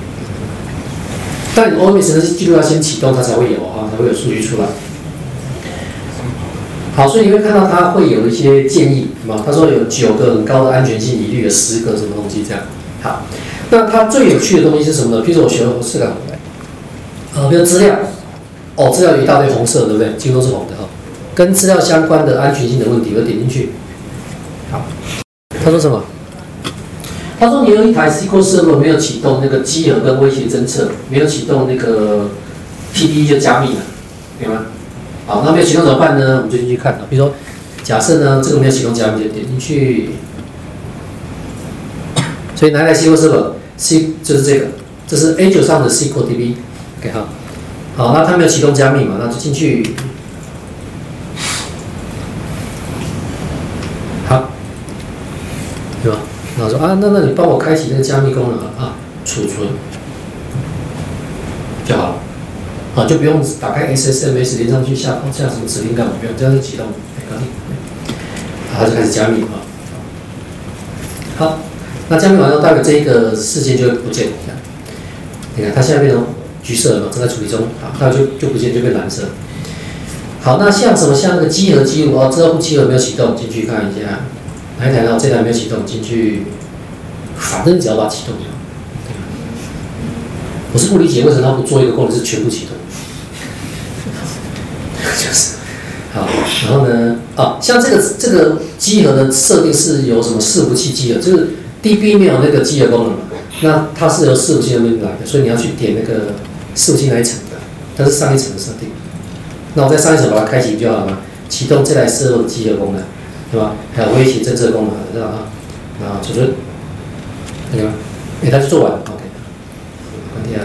但 O M S 呢是记录要先启动，它才会有啊，才会有数据出来。 好，所以你会看到它会有一些建议，嘛，他说有九个很高的安全性疑虑，有十个什么东西这样。好，那它最有趣的东西是什么呢？譬如说我学了这个，呃，比如资料，哦，资料有一大堆红色，对不对？几乎都是红的哈。跟资料相关的安全性的问题，我点进去。好，他说什么？他说你有一台 S Q L Server 没有启动那个稽核跟威胁侦测，没有启动那个 T D E 就加密了，明白吗？好，那没有启动怎么办呢？我们就进去看。比如说，假设呢这个没有启动加密，就点进去。所以哪一台 S Q L Server？C 就是这个，这是 Azure 上的 S Q L D B。OK 哈，好，那它没有启动加密嘛，那就进去。好，对吧？然后说啊，那那你帮我开启那个加密功能啊，储存就好了，啊，就不用打开 S S M S 连上去下下什么指令干嘛？不用，这样就启动，哎，搞定。好，就开始加密啊。好，那加密完之后，大概这一个事件就会不见了。你看，它现在变成橘色了嘛，正在处理中，好，它就就不见，就变蓝色。好，那像什么像那个稽核记录哦，资料库稽核没有启动，进去看一下。哪一台呢？这台没有启动，进去，反正只要把它启动就好。我是不理解为什么它不做一个功能是全部启动，就是好。然后呢，啊，像这个这个稽核的设定是由什么伺服器稽核，就是 D B 没有那个稽核功能嘛，那它是由伺服器那边来的，所以你要去点那个伺服器那一层的，它是上一层的设定。那我在上一层把它开启就好了嘛，启动这台设备的稽核功能。对吧？还有威胁侦测功能，对吧？啊，储存，对吧？哎，它就做完了 ，OK。关掉。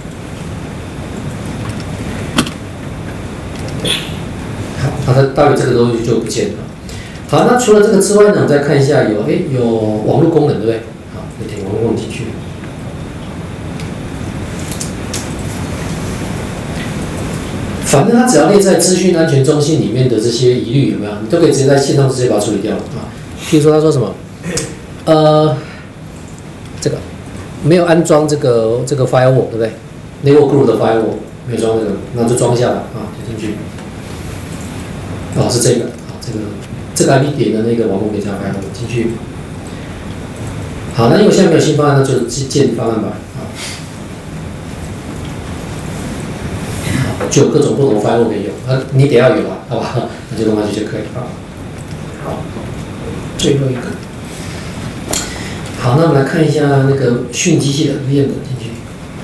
好，那它大约这个东西就不见了。好，那除了这个之外呢，我们再看一下有哎有网络功能，对不对？好，就点网络功能进去。反正它只要列在资讯安全中心里面的这些疑虑有没有，你都可以直接在线上直接把它处理掉啊。譬如说他说什么，呃，这个没有安装这个这个 firewall 对不对 ？Network Group 的 firewall 没有装这个，那就装一下吧啊，点进去。哦，是这个啊，这个这个 I P 点的那个网络可以加 firewall 进去。好，那因为我现在没有新方案，那就建方案吧。就有各种不同的 firewall 可以用，啊，你得要有啊，好吧？那就弄上去就可以了。好，最后一个。好，那我们来看一下那个讯机器的 V M 进去。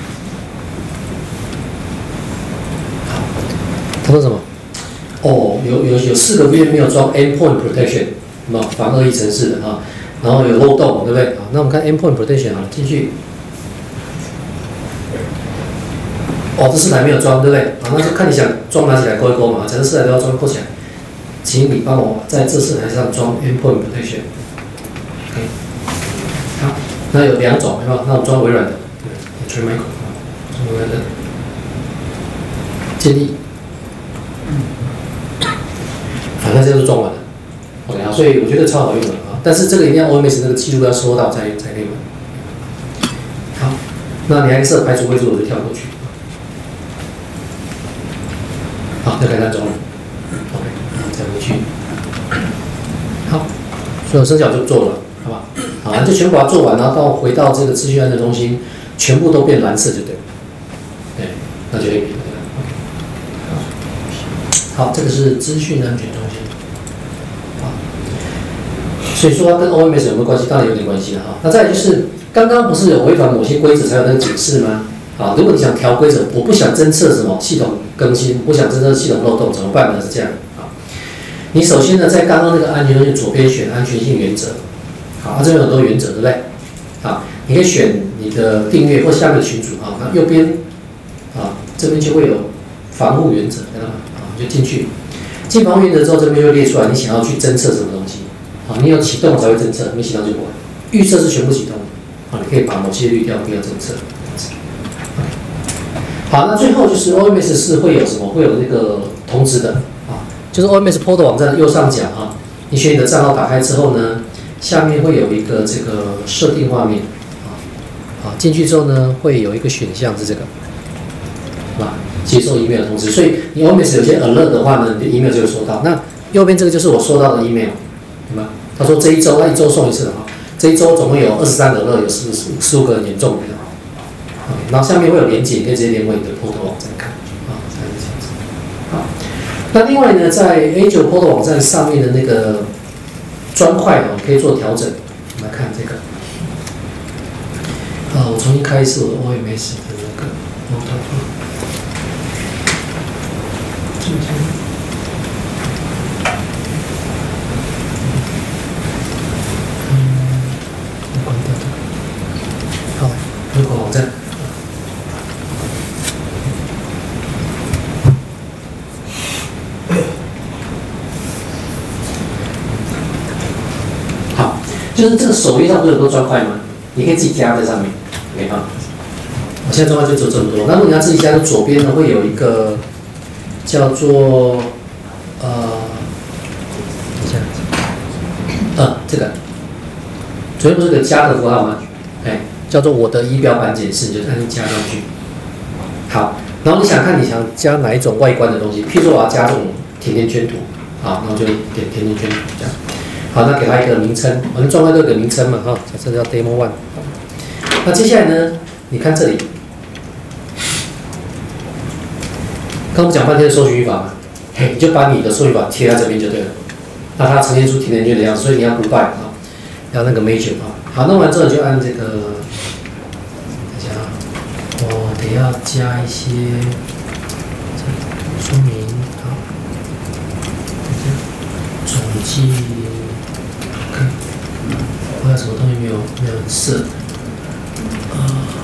好，他说什么？哦，有有有四个 V M 没有装 Endpoint Protection， 那防恶意程式的啊，然后有漏洞，对不对？好，那我们看 Endpoint Protection 好了，进去。哦，这四台没有装，对不对？好，那就看你想装哪几台勾一勾嘛。假设四台都要装，勾起来，请你帮我在这四台上装 Endpoint Protection。OK， 好，那有两种，对吧？那我装微软的，对 ，Trinic 啊，装微软的，建议，反正这就装完了。OK 啊，所以我觉得超好用的啊。但是这个一定要 O M S 那个记录要收到才才可以玩。好，那你还设排除位置，我就跳过去。好，再看看中了 ，OK， 再回去。好，所有生效就做了，好吧？好，就全部把它做完，然后到回到这个资讯安全中心，全部都变蓝色就对了。对，那就可以。好，这个是资讯安全中心。好，所以说它跟 O M S 有没有关系？当然有点关系了哈。那再来就是，刚刚不是有违反某些规则才有那个警示吗？啊，如果你想调规则，我不想侦测什么系统更新，不想侦测系统漏洞，怎么办呢？是这样啊，你首先呢，在刚刚那个安全中心左边选安全性原则，好，啊、这边有很多原则，对不对？好，你可以选你的订阅或下面的群组啊，那右边啊这边就会有防护原则，看到吗？啊，就进去，进防护原则之后，这边就列出来你想要去侦测什么东西，啊，你有启动才会侦测，没启动就不会。预测是全部启动的，啊，你可以把某些滤掉，不要侦测。好，那最后就是 O M S 是会有什么？会有那个通知的啊，就是 O M S Portal 网站的右上角啊，你选你的账号打开之后呢，下面会有一个这个设定画面啊，啊进去之后呢，会有一个选项是这个，啊接受 email 通知，所以你 O M S 有些 alert 的话呢，你的 email 就会收到。那右边这个就是我收到的 email， 对吗？他说这一周，他一周送一次的哈，这一周总共有二十三个热，有十十五个严重的。然后下面会有连结，你可以直接连回你的 Portal 网站看，啊，这样子。好，那另外呢，在 A 九 Portal 网站上面的那个砖块哦，可以做调整。我们来看这个，啊，我重新开一次我的 O M S 的那个 Portal。今天。入口网站，好，就是这个首页上不是有很多砖块吗？你可以自己加在上面，没办法。我现在砖块就只有这么多。那如果你要自己加，的左边呢会有一个叫做呃，等一下，呃，这个左边不是有个加的符号吗？哎。叫做我的仪表板检视，你就按加上去。好，然后你想看你想加哪一种外观的东西，譬如说我要加这种甜甜圈图，好，然后就点甜甜圈图这样。好，那给它一个名称，我们状态都有个名称嘛，哈，假设叫 Demo One。那接下来呢，你看这里，刚我们讲半天的搜寻语法嘛，嘿，你就把你的搜寻法贴在这边就对了。那它呈现出甜甜圈的样子，所以你要 Goodbye 啊，要那个 Major 啊。好，弄完之后你就按这个。我得要加一些说明，好，总计 ，OK， 我有什么东西没有没有设？啊，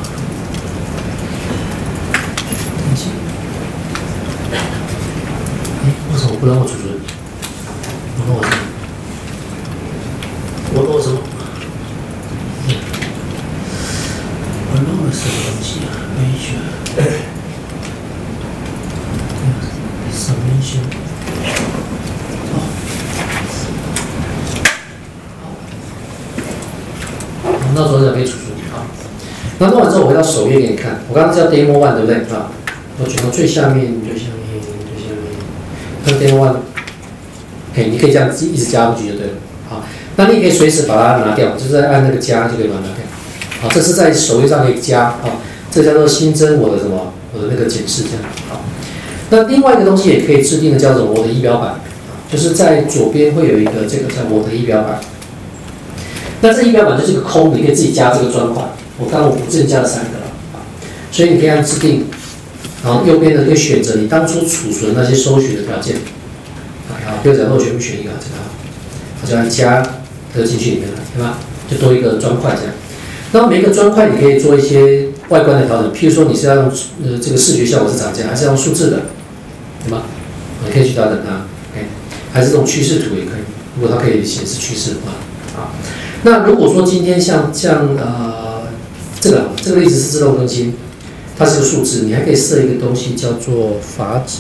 总计，哎，为什么不让我储存？我弄我什么？我弄什么？我弄了什么东西啊？没选。什么选？哦。好，那左脚可以储存啊。那弄完之后，我回到首页给你看。我刚刚叫 Demo One 对不对啊？我选到最下面，最下面，最下面。那 Demo One， 哎，你可以这样一直加过去就对了。好，那你也可以随时把它拿掉，就是按那个加就可以把它拿掉。好，这是在首页上可以加啊，这叫做新增我的什么，我的那个检视这样。好，那另外一个东西也可以制定的叫做我的仪表板，就是在左边会有一个这个叫我的仪表板。那这仪表板就是一个空的，你可以自己加这个砖块。我刚刚我不正加了三个了，所以你可以按制定，然后右边呢可以选择你当初储存那些搜寻的条件。好，比如假如我全部选一个这个，我就按加，它就进去里面了，对吧？就多一个砖块这样。那每一个砖块你可以做一些外观的调整，譬如说你是要用呃这个视觉效果是长这样，还是要用数字的，对吗？你可以去调整它，哎，还是这种趋势图也可以，如果它可以显示趋势的话，啊，那如果说今天像像呃这个这个例子是自动更新，它是个数字，你还可以设一个东西叫做阀值，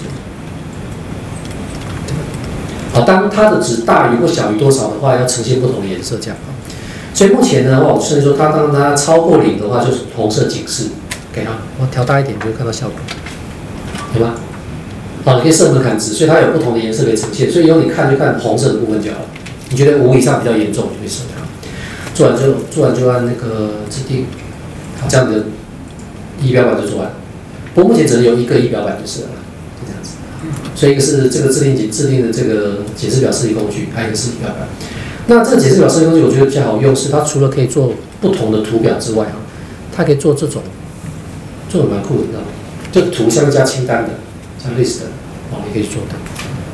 好，当它的值大于或小于多少的话，要呈现不同的颜色这样。所以目前呢，我甚至说它当它超过零的话，就是红色警示，给它，我调大一点就会看到效果，对吧？好，你可以设门槛值，所以它有不同的颜色可以呈现，所以以后你看就看红色的部分就好了。你觉得五以上比较严重，就可以设它。做完就做完就按那个指定，好，这样子仪表板就做完。不过目前只能有一个仪表板就是了，就这样子。所以一个是这个制定制定的这个解释表示例工具，还有一个是仪表板。那这个解释表示例工具，我觉得比较好用，是它除了可以做不同的图表之外啊，它可以做这种，这种蛮酷的，你知道吗？就图下面加清单的，加 list 的，哦，你可以做的。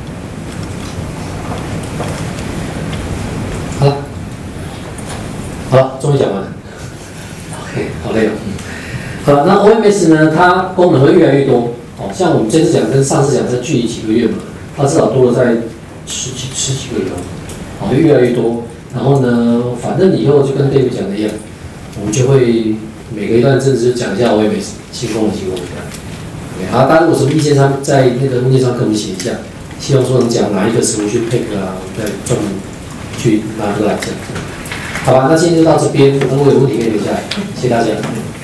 好了，好了，终于讲完了。OK， 好累哦。好了，那 O M S 呢，它功能会越来越多。哦，像我们这次讲跟上次讲，这距离几个月嘛，它至少多了在十几十几个月。好，就越来越多，然后呢，反正以后就跟 David 讲的一样，我们就会每隔一段阵子就讲一下 O M S 新功能、新功能这样。OK， 好，大家如果什么意见上在那个问题上跟我们写一下，希望说能讲哪一个词汇去 pick 啊，我们再专门去拿出来讲。好吧，那今天就到这边，如果有问题可以留下来，谢谢大家。